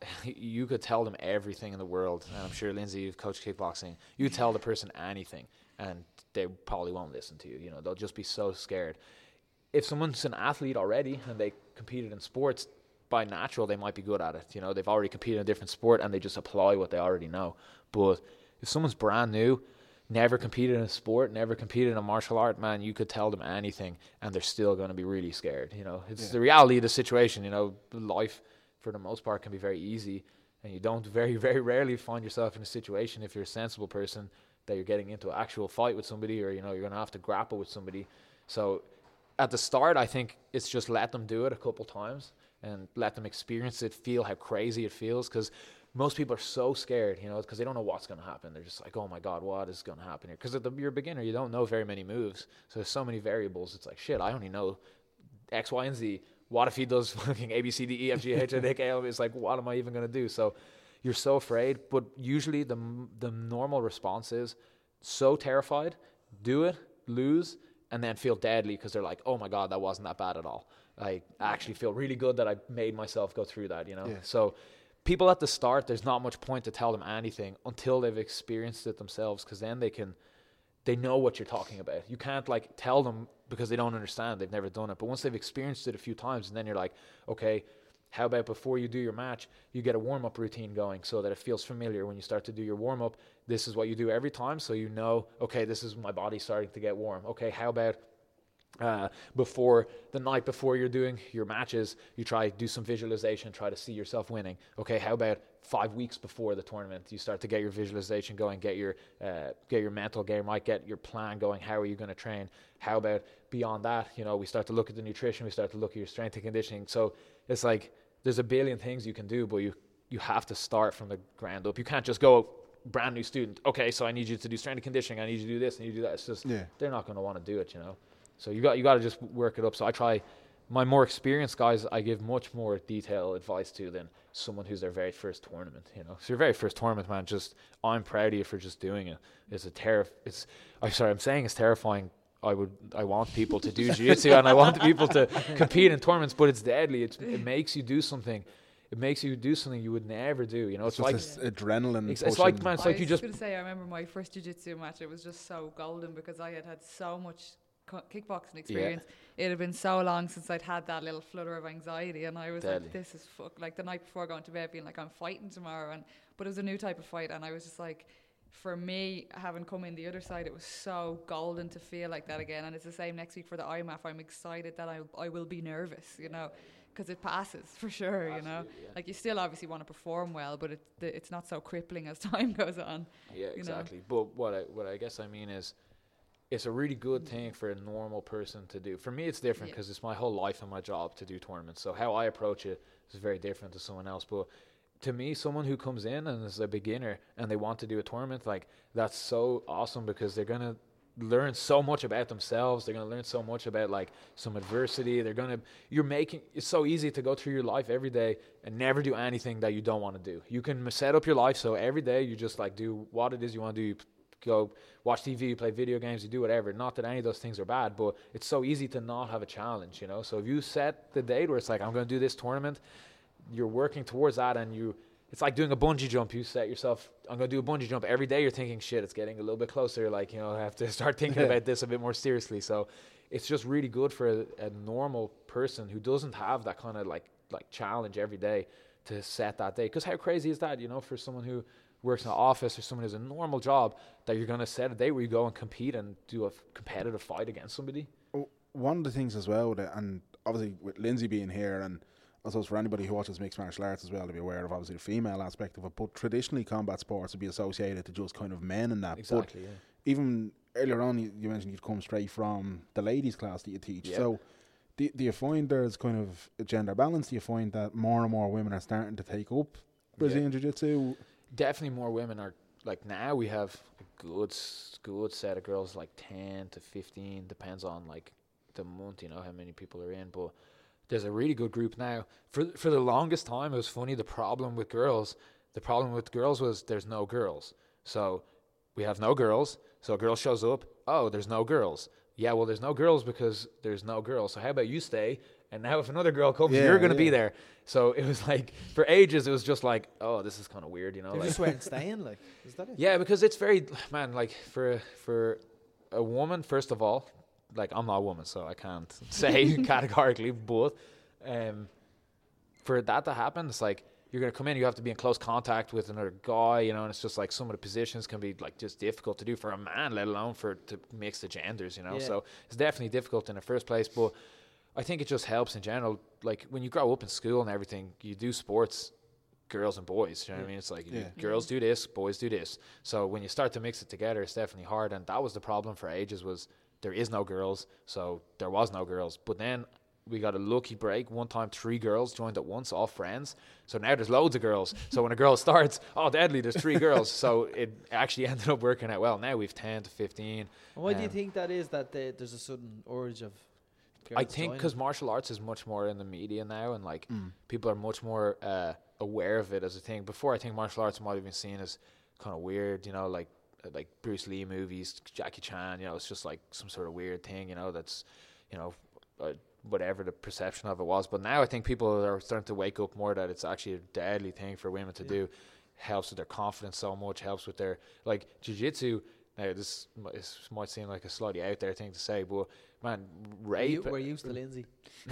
you could tell them everything in the world, and I'm sure Lindsay, you've coached kickboxing, you could tell the person anything and they probably won't listen to you. You know, they'll just be so scared. If someone's an athlete already and they competed in sports, by natural they might be good at it. You know, they've already competed in a different sport and they just apply what they already know. But if someone's brand new, never competed in a sport, never competed in a martial art, man, you could tell them anything and they're still going to be really scared. You know, it's yeah. the reality of the situation. You know, life for the most part can be very easy, and you don't very, very rarely find yourself in a situation, if you're a sensible person, that you're getting into an actual fight with somebody, or, you know, you're going to have to grapple with somebody. So at the start, I think it's just let them do it a couple times and let them experience it, feel how crazy it feels, because most people are so scared, you know, because they don't know what's going to happen. They're just like, oh my God, what is going to happen here? Because you're a beginner, you don't know very many moves. So there's so many variables. It's like, shit, I only know X, Y, and Z. What if he does fucking A, B, C, D, E, F, G, H, I, J, K, L? It's like, what am I even going to do? So you're so afraid. But usually the the normal response is so terrified, do it, lose, and then feel deadly because they're like, oh my God, that wasn't that bad at all. I actually feel really good that I made myself go through that, you know? Yeah. So people at the start, there's not much point to tell them anything until they've experienced it themselves, because then they can, they know what you're talking about. You can't like tell them because they don't understand. They've never done it. But once they've experienced it a few times, and then you're like, okay, how about before you do your match, you get a warm-up routine going so that it feels familiar when you start to do your warm-up. This is what you do every time, so you know, okay, this is my body starting to get warm. Okay, how about uh, before the night before you're doing your matches, you try do some visualization, try to see yourself winning. Okay, how about five weeks before the tournament, you start to get your visualization going, get your uh, get your mental game right, get your plan going. How are you going to train? How about beyond that? You know, we start to look at the nutrition, we start to look at your strength and conditioning. So it's like there's a billion things you can do, but you you have to start from the ground up. You can't just go brand new student. Okay, so I need you to do strength and conditioning. I need you to do this. I need you to do that. It's just yeah. they're not going to want to do it, you know. So you got you got to just work it up. So I try. My more experienced guys, I give much more detailed advice to than someone who's their very first tournament. You know, so your very first tournament, man. Just I'm proud of you for just doing it. It's a terror. It's I'm sorry, I'm saying it's terrifying. I would I want people to do jiu-jitsu and I want people to compete in tournaments, but it's deadly. It's, it makes you do something. It makes you do something you would never do. You know, it's, it's like this adrenaline. It's, it's like man, it's like you just. I was going to say, I remember my first jiu-jitsu match. It was just so golden because I had had so much kickboxing experience. Yeah. It had been so long since I'd had that little flutter of anxiety, and I was deadly. Like, this is fuck. Like the night before going to bed, being like, I'm fighting tomorrow, and but it was a new type of fight, and I was just like, for me, having come in the other side, it was so golden to feel like that again. And it's the same next week for the I M A F. I'm excited that I I will be nervous, you know, because it passes for sure. You know, Absolutely, yeah. like you still obviously want to perform well, but it, the, it's not so crippling as time goes on. Yeah, you know. exactly. But what I what I guess I mean is, it's a really good thing for a normal person to do. For me, it's different Yeah. because it's my whole life and my job to do tournaments. So how I approach it is very different to someone else. But to me, someone who comes in and is a beginner and they want to do a tournament, like, that's so awesome because they're gonna learn so much about themselves. They're gonna learn so much about like some adversity. They're gonna you're making it's so easy to go through your life every day and never do anything that you don't want to do. You can m- set up your life so every day you just like do what it is you want to do. You p- go watch T V, you play video games, you do whatever. Not that any of those things are bad, but it's so easy to not have a challenge, you know. So if you set the date where it's like, I'm going to do this tournament, you're working towards that, and you it's like doing a bungee jump. You set yourself, I'm going to do a bungee jump every day. You're thinking, shit, it's getting a little bit closer. Like, you know, I have to start thinking about this a bit more seriously. So it's just really good for a, a normal person who doesn't have that kind of like like challenge every day to set that day. Because how crazy is that, you know, for someone who works in an office or someone who's a normal job, that you're going to set a day where you go and compete and do a f- competitive fight against somebody. Oh, one of the things as well, that, and obviously with Lindsay being here, and I suppose for anybody who watches mixed martial arts as well to be aware of obviously the female aspect of it, but traditionally combat sports would be associated to just kind of men and that. Exactly, But yeah. even earlier on, you, you mentioned you'd come straight from the ladies' class that you teach. Yeah. So do, do you find there's kind of a gender balance? Do you find that more and more women are starting to take up Brazilian Jiu-Jitsu? Definitely more women are, like, now we have a good s- good set of girls, like ten to fifteen, depends on like the month, you know, how many people are in, but there's a really good group now. For for the longest time, it was funny, the problem with girls the problem with girls was there's no girls. So we have no girls, so a girl shows up, oh, there's no girls. Yeah, well, there's no girls because there's no girls, so how about you stay? And now if another girl comes, Yeah, you're going to yeah. be there. So it was like, for ages, it was just like, oh, this is kind of weird, you know? They Like, just weren't staying. Like, is that it? yeah, because it's very, man, like, for for a woman, first of all, like, I'm not a woman, so I can't say categorically, but um, for that to happen, it's like, you're going to come in, you have to be in close contact with another guy, you know, and it's just like some of the positions can be like just difficult to do for a man, let alone for to mix the genders, you know. Yeah. So it's definitely difficult in the first place, but I think it just helps in general. Like when you grow up in school and everything, you do sports, girls and boys, you know what I mean? It's like Yeah. you- girls do this, boys do this. So when you start to mix it together, it's definitely hard, and that was the problem for ages, was there is no girls, so there was no girls. But then we got a lucky break. One time, three girls joined at once, all friends. So now there's loads of girls. So when a girl starts, oh, deadly, there's three girls. So it actually ended up working out well. Now we've ten to fifteen. And why do you Um, think that is? That they, there's a sudden urge of. I girls think joining? because martial arts is much more in the media now, and like Mm. people are much more uh, aware of it as a thing. Before, I think martial arts might have been seen as kind of weird, you know, like uh, like Bruce Lee movies, Jackie Chan. You know, it's just like some sort of weird thing, you know, that's, you know, uh, whatever the perception of it was. But now I think people are starting to wake up more that it's actually a deadly thing for women to do. Helps with their confidence so much. Helps with their like jiu-jitsu. Now this, m- this might seem like a slightly out there thing to say, but man, We're, rape. you, we're used to Lindsay.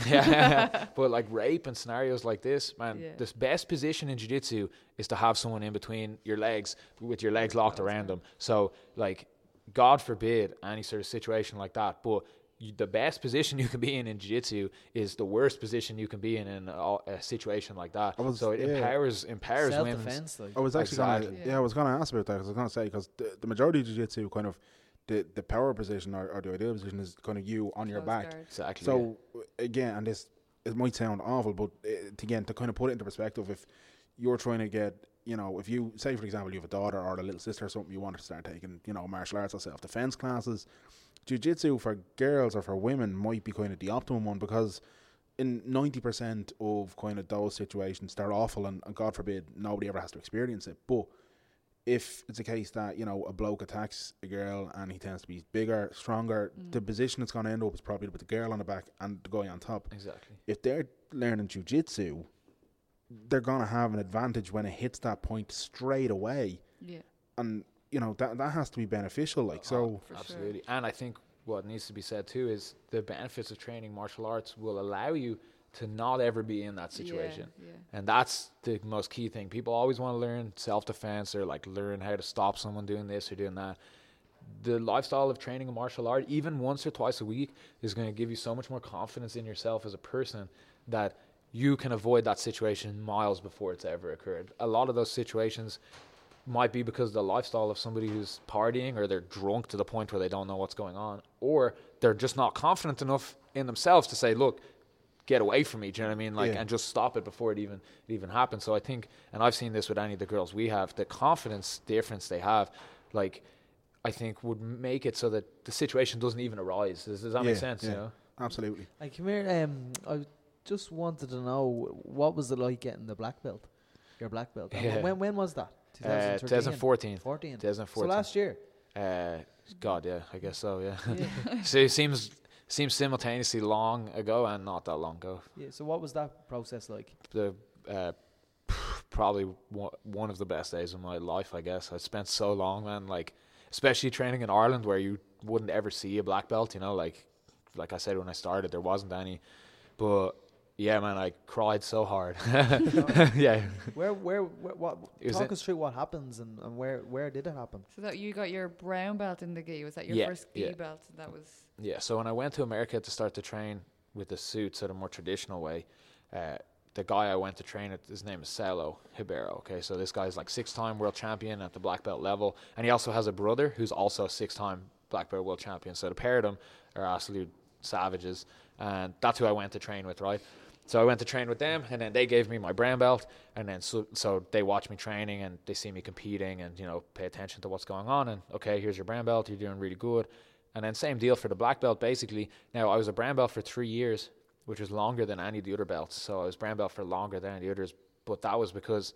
Yeah, but like rape and scenarios like this, man, Yeah. the best position in jiu-jitsu is to have someone in between your legs with your legs locked around them. So like, God forbid any sort of situation like that, but you, the best position you can be in in jiu-jitsu is the worst position you can be in in a, a situation like that. I was- So it yeah. empowers empowers women. Self-defense, like. I was actually going Exactly. to, yeah, I was going to ask about that, because I was going to say, because the, the majority of jiu-jitsu kind of, the, the power position or, or the ideal position is kind of you on your Close back. guard. Exactly. So again, and this, it might sound awful, but uh, again, to kind of put it into perspective, if you're trying to get, you know, if you say for example you have a daughter or a little sister or something, you want her to start taking, you know, martial arts or self-defense classes, jiu-jitsu for girls or for women might be kind of the optimum one, because in ninety percent of kind of those situations they're awful, and, and God forbid nobody ever has to experience it. But if it's a case that, you know, a bloke attacks a girl and he tends to be bigger, stronger, Mm. the position it's going to end up is probably with the girl on the back and the guy on top. exactly. If they're learning jiu-jitsu, they're going to have an advantage when it hits that point straight away. Yeah. And, you know, that that has to be beneficial. Like, so, For sure. Absolutely. And I think what needs to be said too is the benefits of training martial arts will allow you to not ever be in that situation. Yeah, yeah. And that's the most key thing. People always want to learn self-defense or like learn how to stop someone doing this or doing that. The lifestyle of training a martial art, even once or twice a week, is going to give you so much more confidence in yourself as a person, that you can avoid that situation miles before it's ever occurred. A lot of those situations might be because of the lifestyle of somebody who's partying, or they're drunk to the point where they don't know what's going on, or they're just not confident enough in themselves to say, look, get away from me, do you know what I mean? Like, Yeah. and just stop it before it even it even happens. So I think, and I've seen this with any of the girls we have, the confidence difference they have, like, I think would make it so that the situation doesn't even arise. Does, does that make Yeah, sense? yeah. You know? Absolutely. Like, come here. Um, I just wanted to know, what was it like getting the black belt? Your black belt. And Yeah. When when was that? Uh, twenty fourteen. fourteen. twenty So fourteen. last year. Uh, God, yeah, I guess so. Yeah. So it seems seems simultaneously long ago and not that long ago. Yeah. So what was that process like? The uh, probably one one of the best days of my life, I guess. I spent so long, man. Like, especially training in Ireland, where you wouldn't ever see a black belt. You know, like like I said when I started, there wasn't any. But yeah, man, I cried so hard. Yeah. Where where, where what? It was Talk in- us through what happens and, and where where did it happen? So that you got your brown belt in the gi. Was that your Yeah, first gi yeah. belt? That was Yeah, so when I went to America to start to train with the suits at a more traditional way, uh, the guy I went to train at, his name is Saulo Ribeiro. Okay, so this guy's like six-time world champion at the black belt level, and he also has a brother who's also a six-time black belt world champion. So the pair of them are absolute savages, and that's who I went to train with, right? So I went to train with them, and then they gave me my brown belt, and then so, so they watch me training, and they see me competing, and, you know, pay attention to what's going on, and okay, here's your brown belt, you're doing really good. And then same deal for the black belt, basically. Now, I was a brown belt for three years, which was longer than any of the other belts. So I was brown belt for longer than any of the others, but that was because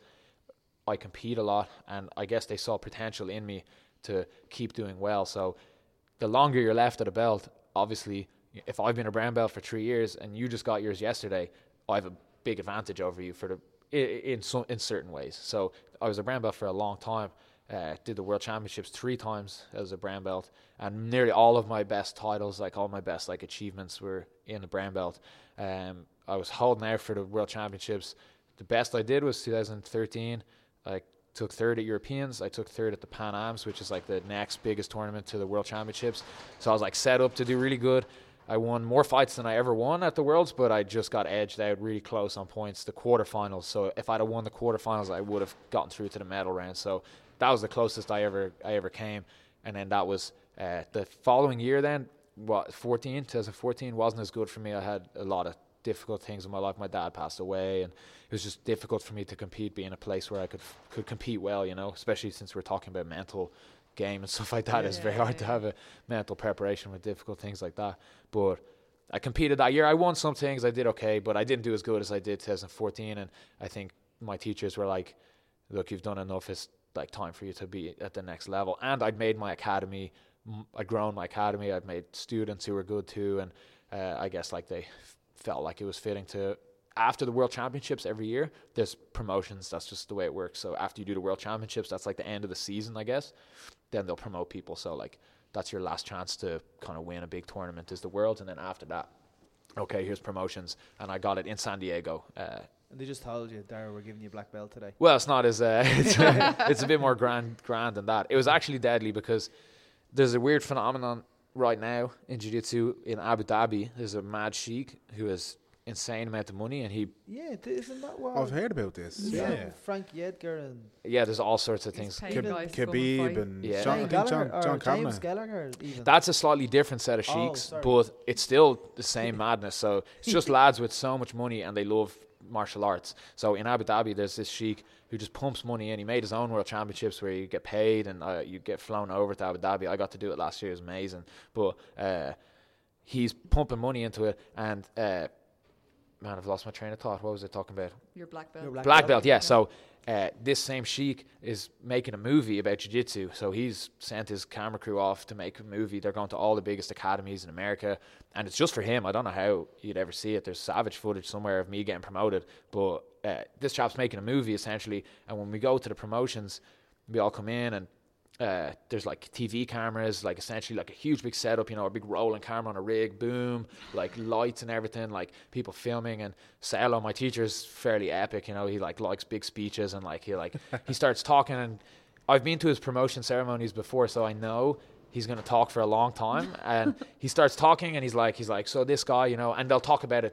I compete a lot, and I guess they saw potential in me to keep doing well. So the longer you're left at a belt, obviously, if I've been a brown belt for three years and you just got yours yesterday, I have a big advantage over you for the in in, some, in certain ways. So I was a brown belt for a long time. Uh, did the world championships three times as a brown belt, and nearly all of my best titles, like all my best like achievements, were in the brown belt. Um, I was holding out for the world championships. The best I did was two thousand thirteen. I took third at Europeans. I took third at the Pan Ams, which is like the next biggest tournament to the world championships. So I was like set up to do really good. I won more fights than I ever won at the Worlds, but I just got edged out really close on points, the quarterfinals. So if I'd have won the quarterfinals, I would have gotten through to the medal round. So that was the closest I ever I ever came. And then that was uh, the following year then, what, fourteen, twenty fourteen wasn't as good for me. I had a lot of difficult things in my life. My dad passed away, and it was just difficult for me to compete, be in a place where I could could compete well, you know, especially since we're talking about mental game and stuff like that. Yeah, It's very yeah, hard to yeah. have a mental preparation with difficult things like that. But I competed that year. I won some things. I did okay, but I didn't do as good as I did twenty fourteen. And I think my teachers were like, look, you've done enough. It's like time for you to be at the next level. And I'd made my academy. m- I'd grown my academy. I'd made students who were good too. And uh, I guess like they f- felt like it was fitting to, after the World Championships every year, there's promotions. That's just the way it works. So after you do the World Championships, that's like the end of the season, I guess. Then they'll promote people. So like that's your last chance to kind of win a big tournament is the Worlds. And then after that, okay, here's promotions. And I got it in San Diego. Uh, And they just told you, Dara, we're giving you a black belt today. well, it's not as uh, it's, it's a bit more grand, grand than that. It was actually deadly because there's a weird phenomenon right now in jiu-jitsu in Abu Dhabi. There's a mad sheik who has insane amount of money, and he Yeah, th- isn't that what? I've heard about this. Isn't Yeah. that Frankie Edgar and yeah, there's all sorts of He's things. paying Khabib, guys to go and Khabib fight. and Yeah. John, I Shane think John, Gallagher or John James Kavanagh. Gallagher even. That's a slightly different set of Oh, sheiks, sorry. but it's still the same madness. So it's just lads with so much money, and they love martial arts. So in Abu Dhabi, there's this sheik who just pumps money in. He made his own world championships where you get paid and uh, you get flown over to Abu Dhabi. I got to do it last year. It was amazing. But uh, he's pumping money into it, and uh, man, I've lost my train of thought. What was I talking about? Your black belt. Your black Black belt, yeah. So uh, this same sheik is making a movie about jiu-jitsu. So he's sent his camera crew off to make a movie. They're going to all the biggest academies in America, and it's just for him. I don't know how you'd ever see it. There's savage footage somewhere of me getting promoted, but uh, this chap's making a movie essentially. And when we go to the promotions, we all come in and uh, there's like T V cameras, like essentially like a huge big setup, you know, a big rolling camera on a rig, boom, like lights and everything, like people filming. And Salo, my teacher's fairly epic, you know, he like likes big speeches, and like he like he starts talking. And I've been to his promotion ceremonies before, so I know he's going to talk for a long time. And he starts talking, and he's like he's like so this guy, you know, and they'll talk about it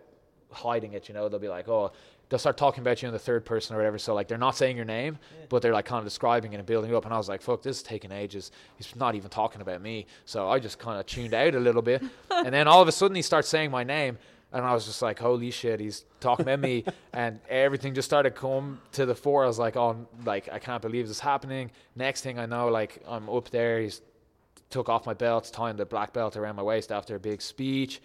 hiding it, you know. They'll be like, oh, they'll start talking about you in the third person or whatever. So like they're not saying your name, yeah. but they're like kind of describing it and building it up. And I was like, fuck, this is taking ages. He's not even talking about me. So I just kind of tuned out a little bit. And then all of a sudden he starts saying my name. And I was just like, holy shit, he's talking about me. And everything just started come to the fore. I was like, oh, like, I can't believe this is happening. Next thing I know, like, I'm up there. He's took off my belt, tying the black belt around my waist after a big speech.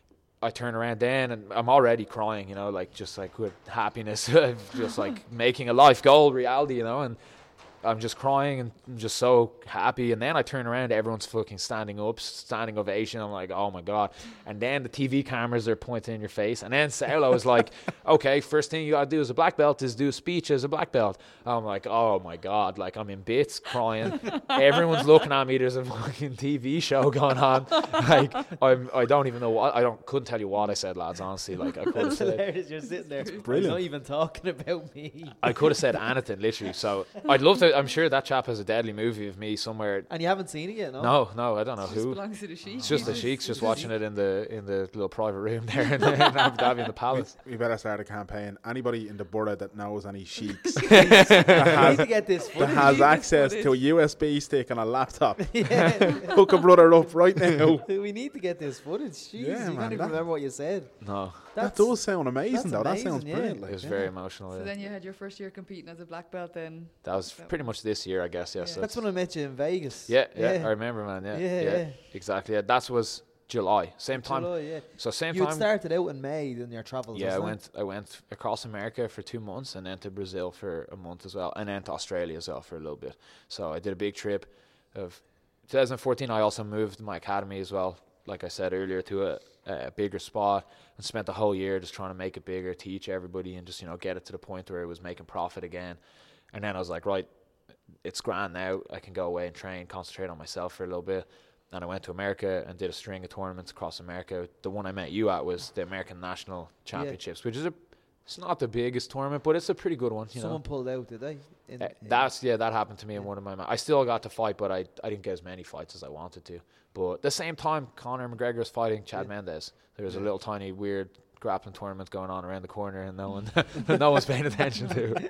I turn around then and I'm already crying, you know, like, just like with happiness of just like making a life goal reality, you know. And I'm just crying and I'm just so happy. And then I turn around, everyone's fucking standing up, standing ovation. I'm like, oh my God. And then the T V cameras are pointing in your face. And then Saulo was like, okay, first thing you got to do as a black belt is do a speech as a black belt. I'm like, oh my God. Like, I'm in bits crying. Everyone's looking at me. There's a fucking T V show going on. Like, I'm, I don't even know what, I don't, couldn't tell you what I said, lads, honestly. Like, I could have said, hilarious. You're sitting there. Brilliant. He's not even talking about me. I could have said anything, literally. So I'd love to. I'm sure that chap has a deadly movie of me somewhere. And you haven't seen it yet, no? No, no, I don't know It just who. belongs to the Sheik. It's just the Sheiks just watching it in the in the little private room there in, in Abu Dhabi in the palace. We better start a campaign. Anybody in the borough that knows any sheiks We that, need has, to get this that footage. has Need this access to a footage. U S B stick and a laptop, Yeah. hook a brother up right now. We need to get this footage. Jeez, Yeah, you man, can't even that- remember what you said. No, That does sound amazing, that's though. That amazing, sounds yeah. brilliant. it Like, was yeah. very emotional. So yeah. then you had your first year competing as a black belt then. That was pretty much this year, I guess. Yes, Yeah. That's when I met you in Vegas. yeah, yeah, I remember, man. Yeah, Yeah, yeah, yeah. exactly. Yeah, that was July, same time. July, yeah. So same You had time. started out in May in your travels. Yeah, I wasn't went. I went across America for two months, and then to Brazil for a month as well, and then to Australia as well for a little bit. So I did a big trip. Of twenty fourteen, I also moved my academy as well, like I said earlier, to a, a bigger spot, and spent the whole year just trying to make it bigger, teach everybody, and just you know get it to the point where it was making profit again. And then I was like, right, it's grand now. I can go away and train, concentrate on myself for a little bit. And I went to America and did a string of tournaments across America. The one I met you at was the American National Championships, which is a, it's not the biggest tournament, but it's a pretty good one. You Someone know, pulled out, did they? In, uh, in- that's yeah, that happened to me in one of my. Ma- I still got to fight, but I I didn't get as many fights as I wanted to. But at the same time, Conor McGregor was fighting Chad Yeah. Mendes. There was a little tiny weird grappling tournament going on around the corner, and no one no one's paying attention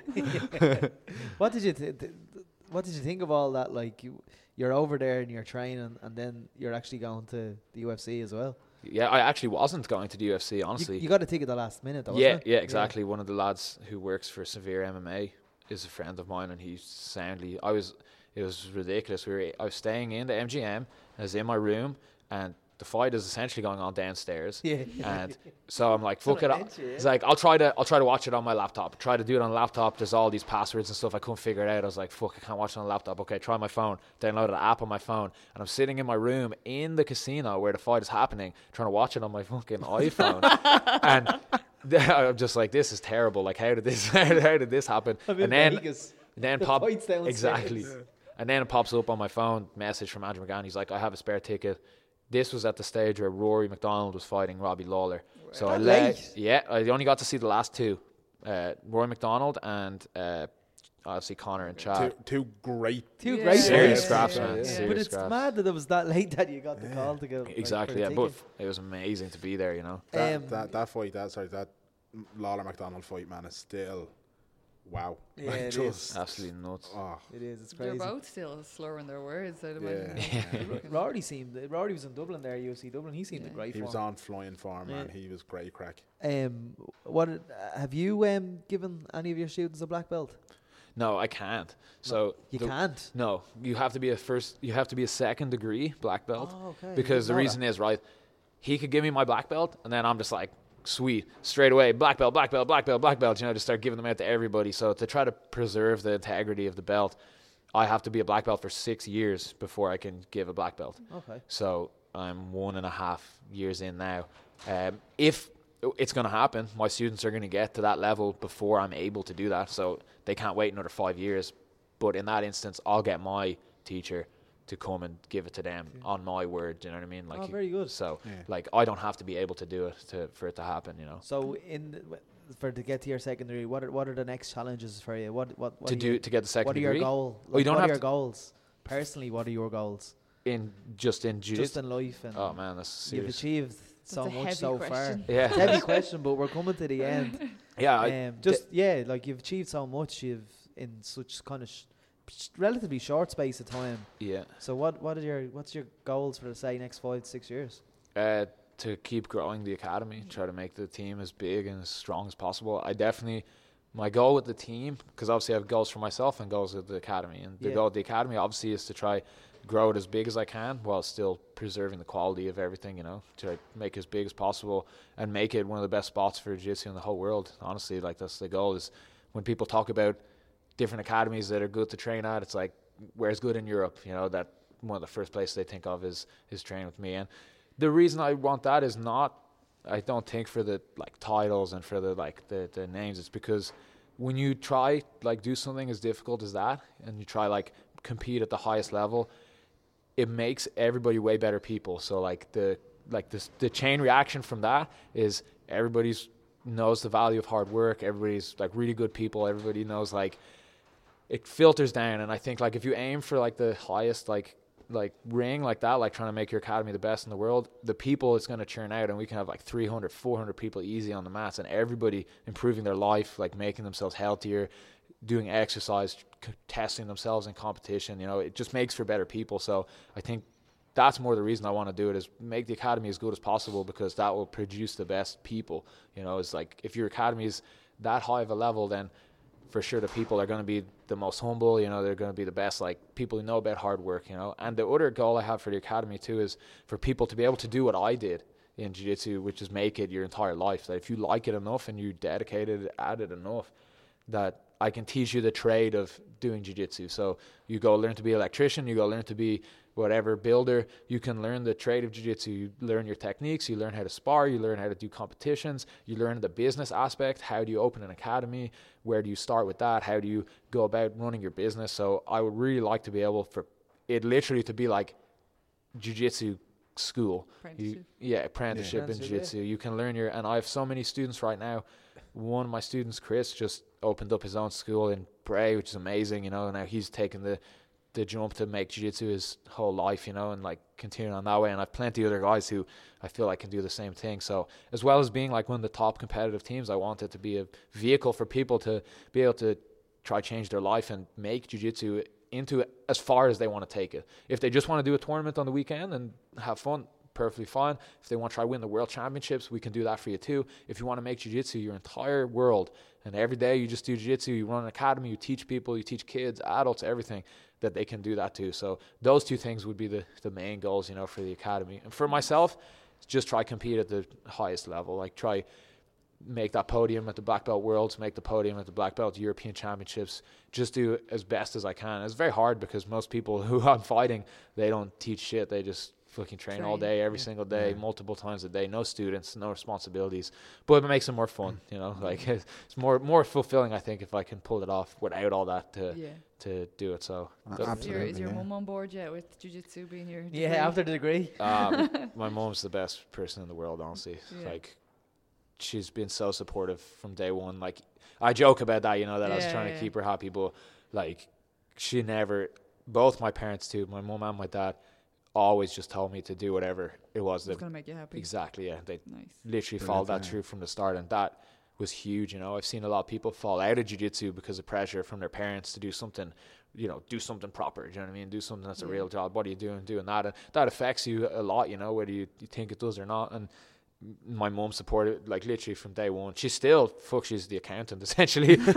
to. What did you th- th- What did you think of all that? Like you, you're over there and you're training, and then you're actually going to the U F C as well. Yeah, I actually wasn't going to the U F C, You, honestly. you got to take it the last minute, though. yeah, wasn't it? yeah, exactly. One of the lads who works for Severe M M A is a friend of mine, and he's soundly. I was. It was ridiculous. We were. I was staying in the M G M. I was in my room, and the fight is essentially going on downstairs. Yeah. And so I'm like, fuck on it. a I'll- bench, yeah. It's like I'll try to. I'll try to watch it on my laptop. Try to do it on a laptop. There's all these passwords and stuff. I couldn't figure it out. I was like, fuck, I can't watch it on a laptop. Okay, try my phone. Download an app on my phone, and I'm sitting in my room in the casino where the fight is happening, trying to watch it on my fucking iPhone, and. I'm just like, this is terrible. Like, how did this? How did this happen? I'm in and then, Vegas. then The pop fight's downstairs. exactly, Yeah. and then it pops up on my phone. Message from Andrew McGann. He's like, I have a spare ticket. This was at the stage where Rory McDonald was fighting Robbie Lawler. So I That let, late? yeah, I only got to see the last two, uh, Rory McDonald and uh, obviously Connor and Two, Chad. two great. Two Yeah. great Serious players. scraps, Yeah, man. yeah. Serious But it's scraps. mad that it was that late that you got the call to go. like, Exactly, for yeah. the But ticket. it was amazing to be there, you know. That, Um, that, that fight, that sorry, that Lawler McDonald fight, man, is still wow. Yeah, Like, it just, is. Absolutely nuts. oh, It is. It's They're crazy. both still slurring their words, I'd Yeah. imagine. Rory seemed. Rory was in Dublin there, U F C Dublin. He seemed Yeah. in great he was form. on flying form, man. He was great crack. Um, what uh, have you um given any of your students a black belt? No, I can't. So You the- can't. No, you have to be a first. You have to be a second degree black belt. Oh, okay. Because the Didn't know reason is right. He could give me my black belt, and then I'm just like, sweet, straight away, black belt, black belt, black belt, black belt. You know, just start giving them out to everybody. So to try to preserve the integrity of the belt, I have to be a black belt for six years before I can give a black belt. Okay. So I'm one and a half years in now. Um, if it's going to happen, my students are going to get to that level before I'm able to do that. So they can't wait another five years. But in that instance, I'll get my teacher to come and give it to them on my word. Do you know what I mean? Like, Oh, he- very good. So, Yeah. like, I don't have to be able to do it to for it to happen. You know, So in the, w- for to get to your secondary, what are what are the next challenges for you? What what, what to are do your, to get the second what are degree your goals? Oh, you don't what have are your to- goals personally? What are your goals? in just in Just jiu-jitsu. in life, and Oh man, that's you've serious. achieved so a much heavy so question. far. Yeah. It's a heavy question, but we're coming to the end. Yeah, I, Um, just yeah, like you've achieved so much, you've in such kind of sh- sh- relatively short space of time. yeah. So what what are your what's your goals for the say next five to six years? Uh, to keep growing the academy, try to make the team as big and as strong as possible. I definitely, my goal with the team, because obviously I have goals for myself and goals with the academy. And the Yeah. goal of the academy obviously is to try grow it as big as I can while still preserving the quality of everything, you know, to make it as big as possible and make it one of the best spots for jiu-jitsu in the whole world. Honestly, like that's the goal. Is when people talk about different academies that are good to train at, it's like, where's good in Europe? You know, that one of the first places they think of is is training with me. And the reason I want that is not, I don't think for the like titles and for the like the, the names. It's because when you try like do something as difficult as that and you try like compete at the highest level, it makes everybody way better people. So like the like this the chain reaction from that is everybody's knows the value of hard work. Everybody's like really good people. Everybody knows like it filters down. And I think like if you aim for like the highest like like ring like that, like trying to make your academy the best in the world, the people it's going to churn out, and we can have like three hundred, four hundred people easy on the mats, and everybody improving their life, like making themselves healthier, doing exercise, c- testing themselves in competition. You know, it just makes for better people. So I think that's more the reason I want to do it, is make the academy as good as possible, because that will produce the best people. You know, it's like if your academy is that high of a level, then for sure the people are going to be the most humble. You know, they're going to be the best, like people who know about hard work, you know. And the other goal I have for the academy too is for people to be able to do what I did in jiu-jitsu, which is make it your entire life. That if you like it enough and you dedicated at it enough, that I can teach you the trade of doing jiu-jitsu. So you go learn to be an electrician, you go learn to be whatever builder, you can learn the trade of jiu-jitsu. You learn your techniques, you learn how to spar, you learn how to do competitions, you learn the business aspect. How do you open an academy? Where do you start with that? How do you go about running your business? So I would really like to be able for it literally to be like jiu-jitsu school. You, Apprenticeship. yeah, apprenticeship in Apprenticeship, yeah. jiu-jitsu. You can learn your, and I have so many students right now. One of my students, Chris, just opened up his own school in Bray, which is amazing, you know. Now he's taken the the jump to make jiu-jitsu his whole life, you know, and like continue on that way. And I've plenty of other guys who I feel like can do the same thing. So as well as being like one of the top competitive teams, I want it to be a vehicle for people to be able to try change their life and make jiu-jitsu into as far as they want to take it. If they just want to do a tournament on the weekend and have fun, perfectly fine. If they want to try win the world championships, we can do that for you too. If you want to make jiu-jitsu your entire world, and every day you just do jiu-jitsu, you run an academy, you teach people, you teach kids, adults, everything, that they can do that too. So those two things would be the, the main goals, you know, for the academy. And for myself, just try compete at the highest level. Like try make that podium at the Black Belt Worlds, make the podium at the Black Belt European Championships. Just do as best as I can. It's very hard because most people who I'm fighting, they don't teach shit. They just fucking train, train all day, every yeah. single day, yeah. multiple times a day. No students, no responsibilities. But it makes it more fun, you know. Like it's more more fulfilling, I think, if I can pull it off without all that to Yeah. to do it. So Uh, but- Is your, Absolutely, is your yeah. mum on board yet with jiu-jitsu being your degree? Yeah, after the degree. um, my mom's the best person in the world, honestly. Yeah. Like, she's been so supportive from day one. Like, I joke about that, you know, that I was Yeah, trying yeah. to keep her happy, but like, she never. Both my parents too, my mom and my dad, always just told me to do whatever it was It's that gonna make you happy. exactly. Yeah, they Nice. literally Brilliant, followed that yeah. through from the start, and that was huge. You know, I've seen a lot of people fall out of jiu-jitsu because of pressure from their parents to do something, you know, do something proper. Do you know what I mean? Do something that's a Yeah. real job. What are you doing? Doing that, and that affects you a lot. You know, whether you, you think it does or not. And m- my mum supported, like literally from day one. She's still fuck. She's the accountant essentially for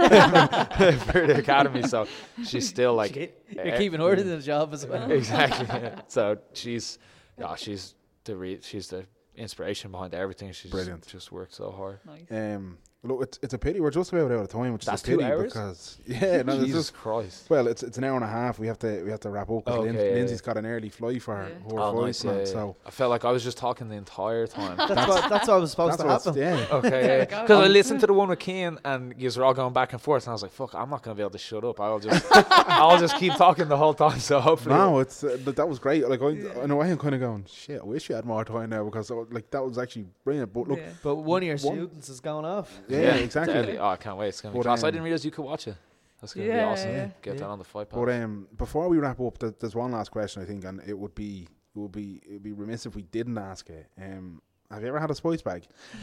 the academy, so she's still like You're eh, keeping her in the job as well. exactly. Yeah. So she's, yeah, she's the re- she's the inspiration behind everything. She's Brilliant. just worked so hard. Nice. Um, look, it's it's a pity we're just about out of time, which That's is a two pity hours? because yeah, no, it's Jesus just Christ. well, it's it's an hour and a half. We have to we have to wrap up. 'Cause Lin- Okay, yeah, Lindsay's yeah. got an early flight for her. Yeah. her Oh, flight nice. plan, Yeah, yeah. So I felt like I was just talking the entire time. That's what that's what was supposed that's to what's happen. yeah. Okay, Go. because I listened to the one with Keane and you were all going back and forth, and I was like, "Fuck, I'm not gonna be able to shut up. I'll just, I'll just keep talking the whole time." So hopefully, No, it's uh, th- that was great. Like I, Yeah. in a way, I'm kind of going, shit. I wish you had more time now because uh, like that was actually brilliant. But look, Yeah. But one of your One- students is going off. yeah, exactly. deadly. Oh, I can't wait. It's gonna be But, class. I um, didn't realize you could watch it. That's gonna be Yeah, awesome. yeah. Get Yeah. that on the fight pass. But um, before we wrap up, th- there's one last question I think, and it would be it would be it would be remiss if we didn't ask it. Um, Have you ever had a spice bag?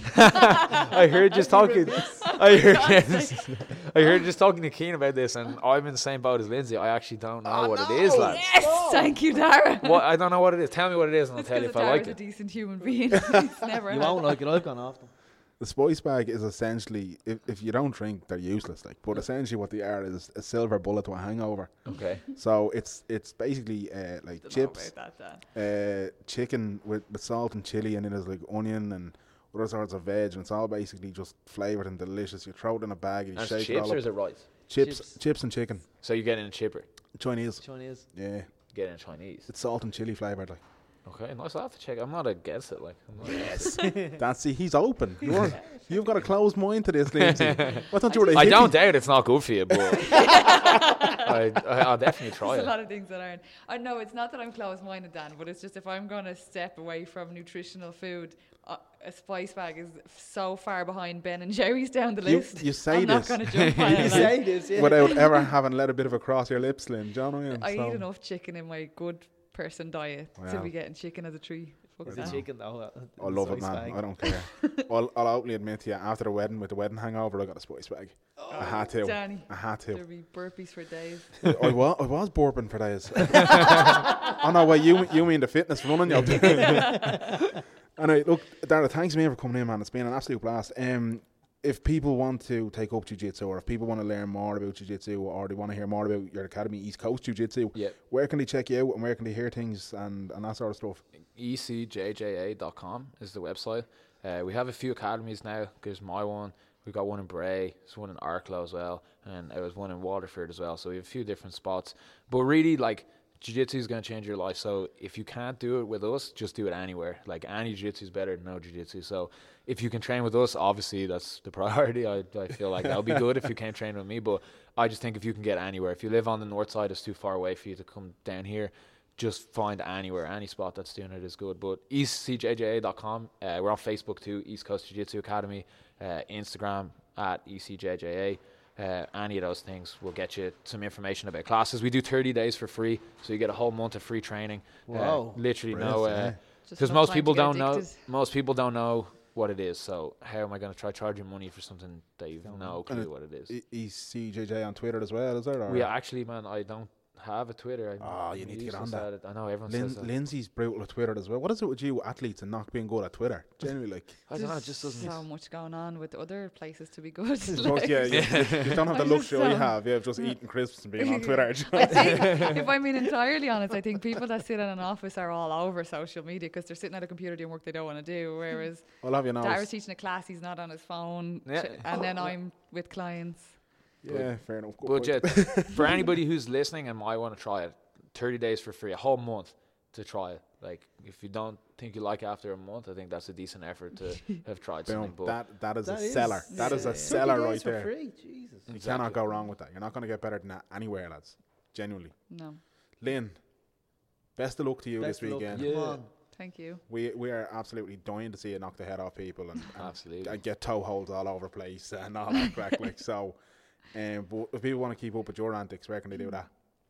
I heard just talking. I heard just, I heard just talking to Keane about this, and I'm in the same boat as Lindsay. I actually don't know what it is, lads. Yes, thank you, Dara. What I don't know what it is. Tell me what it is, and I'll It's tell you 'cause if I like Dara's a it. decent human being. He's never You had won't like it. I've gone off them. The spice bag is essentially, if, if you don't drink, they're useless. Like, but essentially, what they are is a silver bullet to a hangover. Okay. So it's it's basically uh, like Don't know chips, about that, Dan. uh, chicken with, with salt and chili, and then there's like onion and other sorts of veg, and it's all basically just flavoured and delicious. You throw it in a bag and you And shake it's it chips all or up. is it rice? Chips, Chips. chips and chicken. So you get in a chipper. Chinese. Chinese. Yeah, Get in Chinese. it's salt and chili flavoured. Like, Okay, nice. I'll have to check. I'm not against it. Like, I'm not yes, that's see, he's open. You're, you've got a closed mind to this, Lindsay. I thought you were a I don't hippie. doubt it's not good for you, but I, I, I'll definitely try There's a it. lot of things that aren't. I know it's not that I'm close-minded, Dan, but it's just if I'm going to step away from nutritional food, uh, a spice bag is so far behind Ben and Jerry's down the You- list. you say I'm not this. going to jump on You it. like. say this, yeah. Without ever having let a bit of a cross your lips, Lynn. John Ian. I so. eat enough chicken in my good person diet to Wow. be getting chicken as a tree. Fuck Is that. it chicken though? uh, I in love the it, spice man. bag? I don't care. I'll, I'll openly admit to you, after the wedding, with the wedding hangover, I got a spice bag. I had to. Danny, I had to. there'll be burpees for days. I was, I was burping for days. Oh no, wait, you you mean the fitness running? You Anyway, look, Dara, thanks man for coming in, man. It's been an absolute blast. Um, if people want to take up jiu-jitsu, or if people want to learn more about jiu-jitsu, or they want to hear more about your academy, East Coast Jiu-Jitsu, Yeah. where can they check you out and where can they hear things and, and that sort of stuff? E C J J A dot com is the website. Uh, we have a few academies now. There's my one. We've got one in Bray. There's one in Arklow as well. And there was one in Waterford as well. So we have a few different spots. But really, like, jiu-jitsu is going to change your life. So if you can't do it with us, just do it anywhere. Like, any jiu-jitsu is better than no jiu-jitsu. So if you can train with us, obviously that's the priority. I, I feel like that would be good if you came train with me. But I just think if you can get anywhere. If you live on the north side, it's too far away for you to come down here. Just find anywhere, any spot that's doing it is good. But E C J J A dot com. Uh, we're on Facebook too, East Coast Jiu-Jitsu Academy. Uh, Instagram at E C J J A. Uh, any of those things will get you some information about classes. We do thirty days for free, so you get a whole month of free training. Wow. Uh, literally Brilliant, no, yeah. Just because enough most time people to get don't know. addicted. Most people don't know what it is. So how am I going to try charging money for something that you've no And clue it- what it is? E- E C J J on Twitter as well, is there? Or? We actually, man, I don't have a Twitter. I Oh, you need to get useless on that. at it. I know everyone Lin- says that. Lindsay's brutal at Twitter as well. What is it with you athletes and not being good at Twitter? Generally, like, I don't know. It There's just doesn't. so much going on with other places to be good. suppose, like- yeah, you, you don't have the I just luxury I don't- have. Yeah, of just eating crisps and being on Twitter. I think, if I'm being entirely honest, I think people that sit in an office are all over social media because they're sitting at a computer doing work they don't want to do. Whereas I'll have you know. Dara's teaching a class, he's not on his phone, Yeah. ch- and then I'm with clients. Yeah, fair enough. Good But point. yeah, for anybody who's listening and might want to try it, thirty days for free, a whole month to try it. Like, if you don't think you like it after a month, I think that's a decent effort to have tried something. Boom. But That that is That a is- seller. That is yeah. a seller thirty right days for there. free. Jesus. You Exactly. cannot go wrong with that. You're not going to get better than that anywhere, lads. Genuinely. No, Lynn, best of luck to you Best this of luck. weekend. Come Yeah. on. thank you. We we are absolutely dying to see you knock the head off people and, and, Absolutely. and get toe holds all over the place and all that crack. Like so. Um, but if people want to keep up with your antics, where can they do that?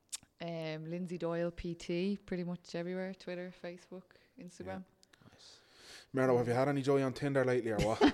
Um, Lindsay Doyle P T, pretty much everywhere: Twitter, Facebook, Instagram. Merlo, have you had any joy on Tinder lately or what?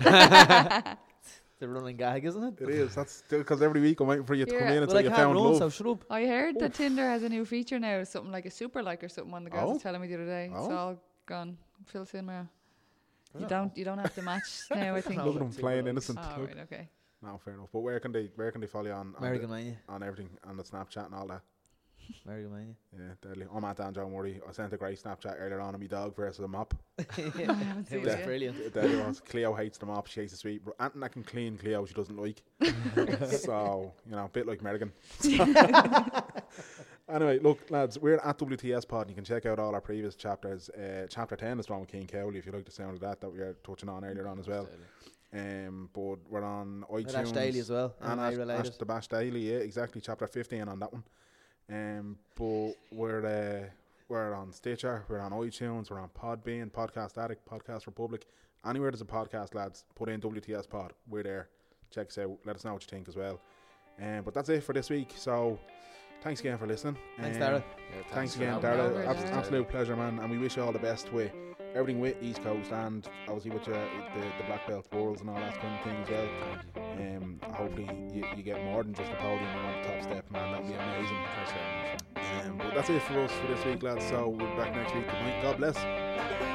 The running gag, isn't it? It is. That's still because every week I'm waiting for you to Yeah. come in and Well, say I you can't found run, so love. shut up. I heard that Tinder has a new feature now, something like a super like or something. One of the girls Oh. was telling me the other day. It's Oh. all gone. Fill us in, Mara. You don't. You don't have to match now. I think. No. Look at him Super playing likes. innocent. Oh, Look. right, okay. No, fair enough. But where can they where can they follow you on on, American the, Mania. on everything on the Snapchat and all that? American Mania. Yeah, deadly. I'm at Dan John Murray. I sent a great Snapchat earlier on of me dog versus a mop. I haven't It seen was it yet. brilliant. There it was. Cleo hates the mop. She hates the sweep. But anything that can clean Cleo, she doesn't like. So you know, a bit like Merrigan. Anyway, look, lads, we're at W T S Pod, and you can check out all our previous chapters. Uh, chapter ten is the one with Keane Cowley, if you like the sound of that, that we were touching on earlier on as well. Um, but we're on iTunes. With Ash Daly as well. And M M A Ash, related. Ash the Bash Daily, yeah, exactly. Chapter fifteen on that one. Um, but we're uh, we're on Stitcher, we're on iTunes, we're on Podbean, Podcast Addict, Podcast Republic. Anywhere there's a podcast, lads, put in W T S Pod. We're there. Check us out. Let us know what you think as well. Um, but that's it for this week. So thanks again for listening. Thanks, Um, Dara. Yeah, Thanks for again, having me Dara. over, Abs- Dara. absolute pleasure, man. And we wish you all the best with everything with East Coast and obviously with your, the, the Black Belt Worlds and all that kind of thing as well. Um, hopefully you, you get more than just a podium on the top step, man. That'd be amazing. Thanks very much. Um, but that's it for us for this week, lads. So we'll be back next week. Good night. God bless.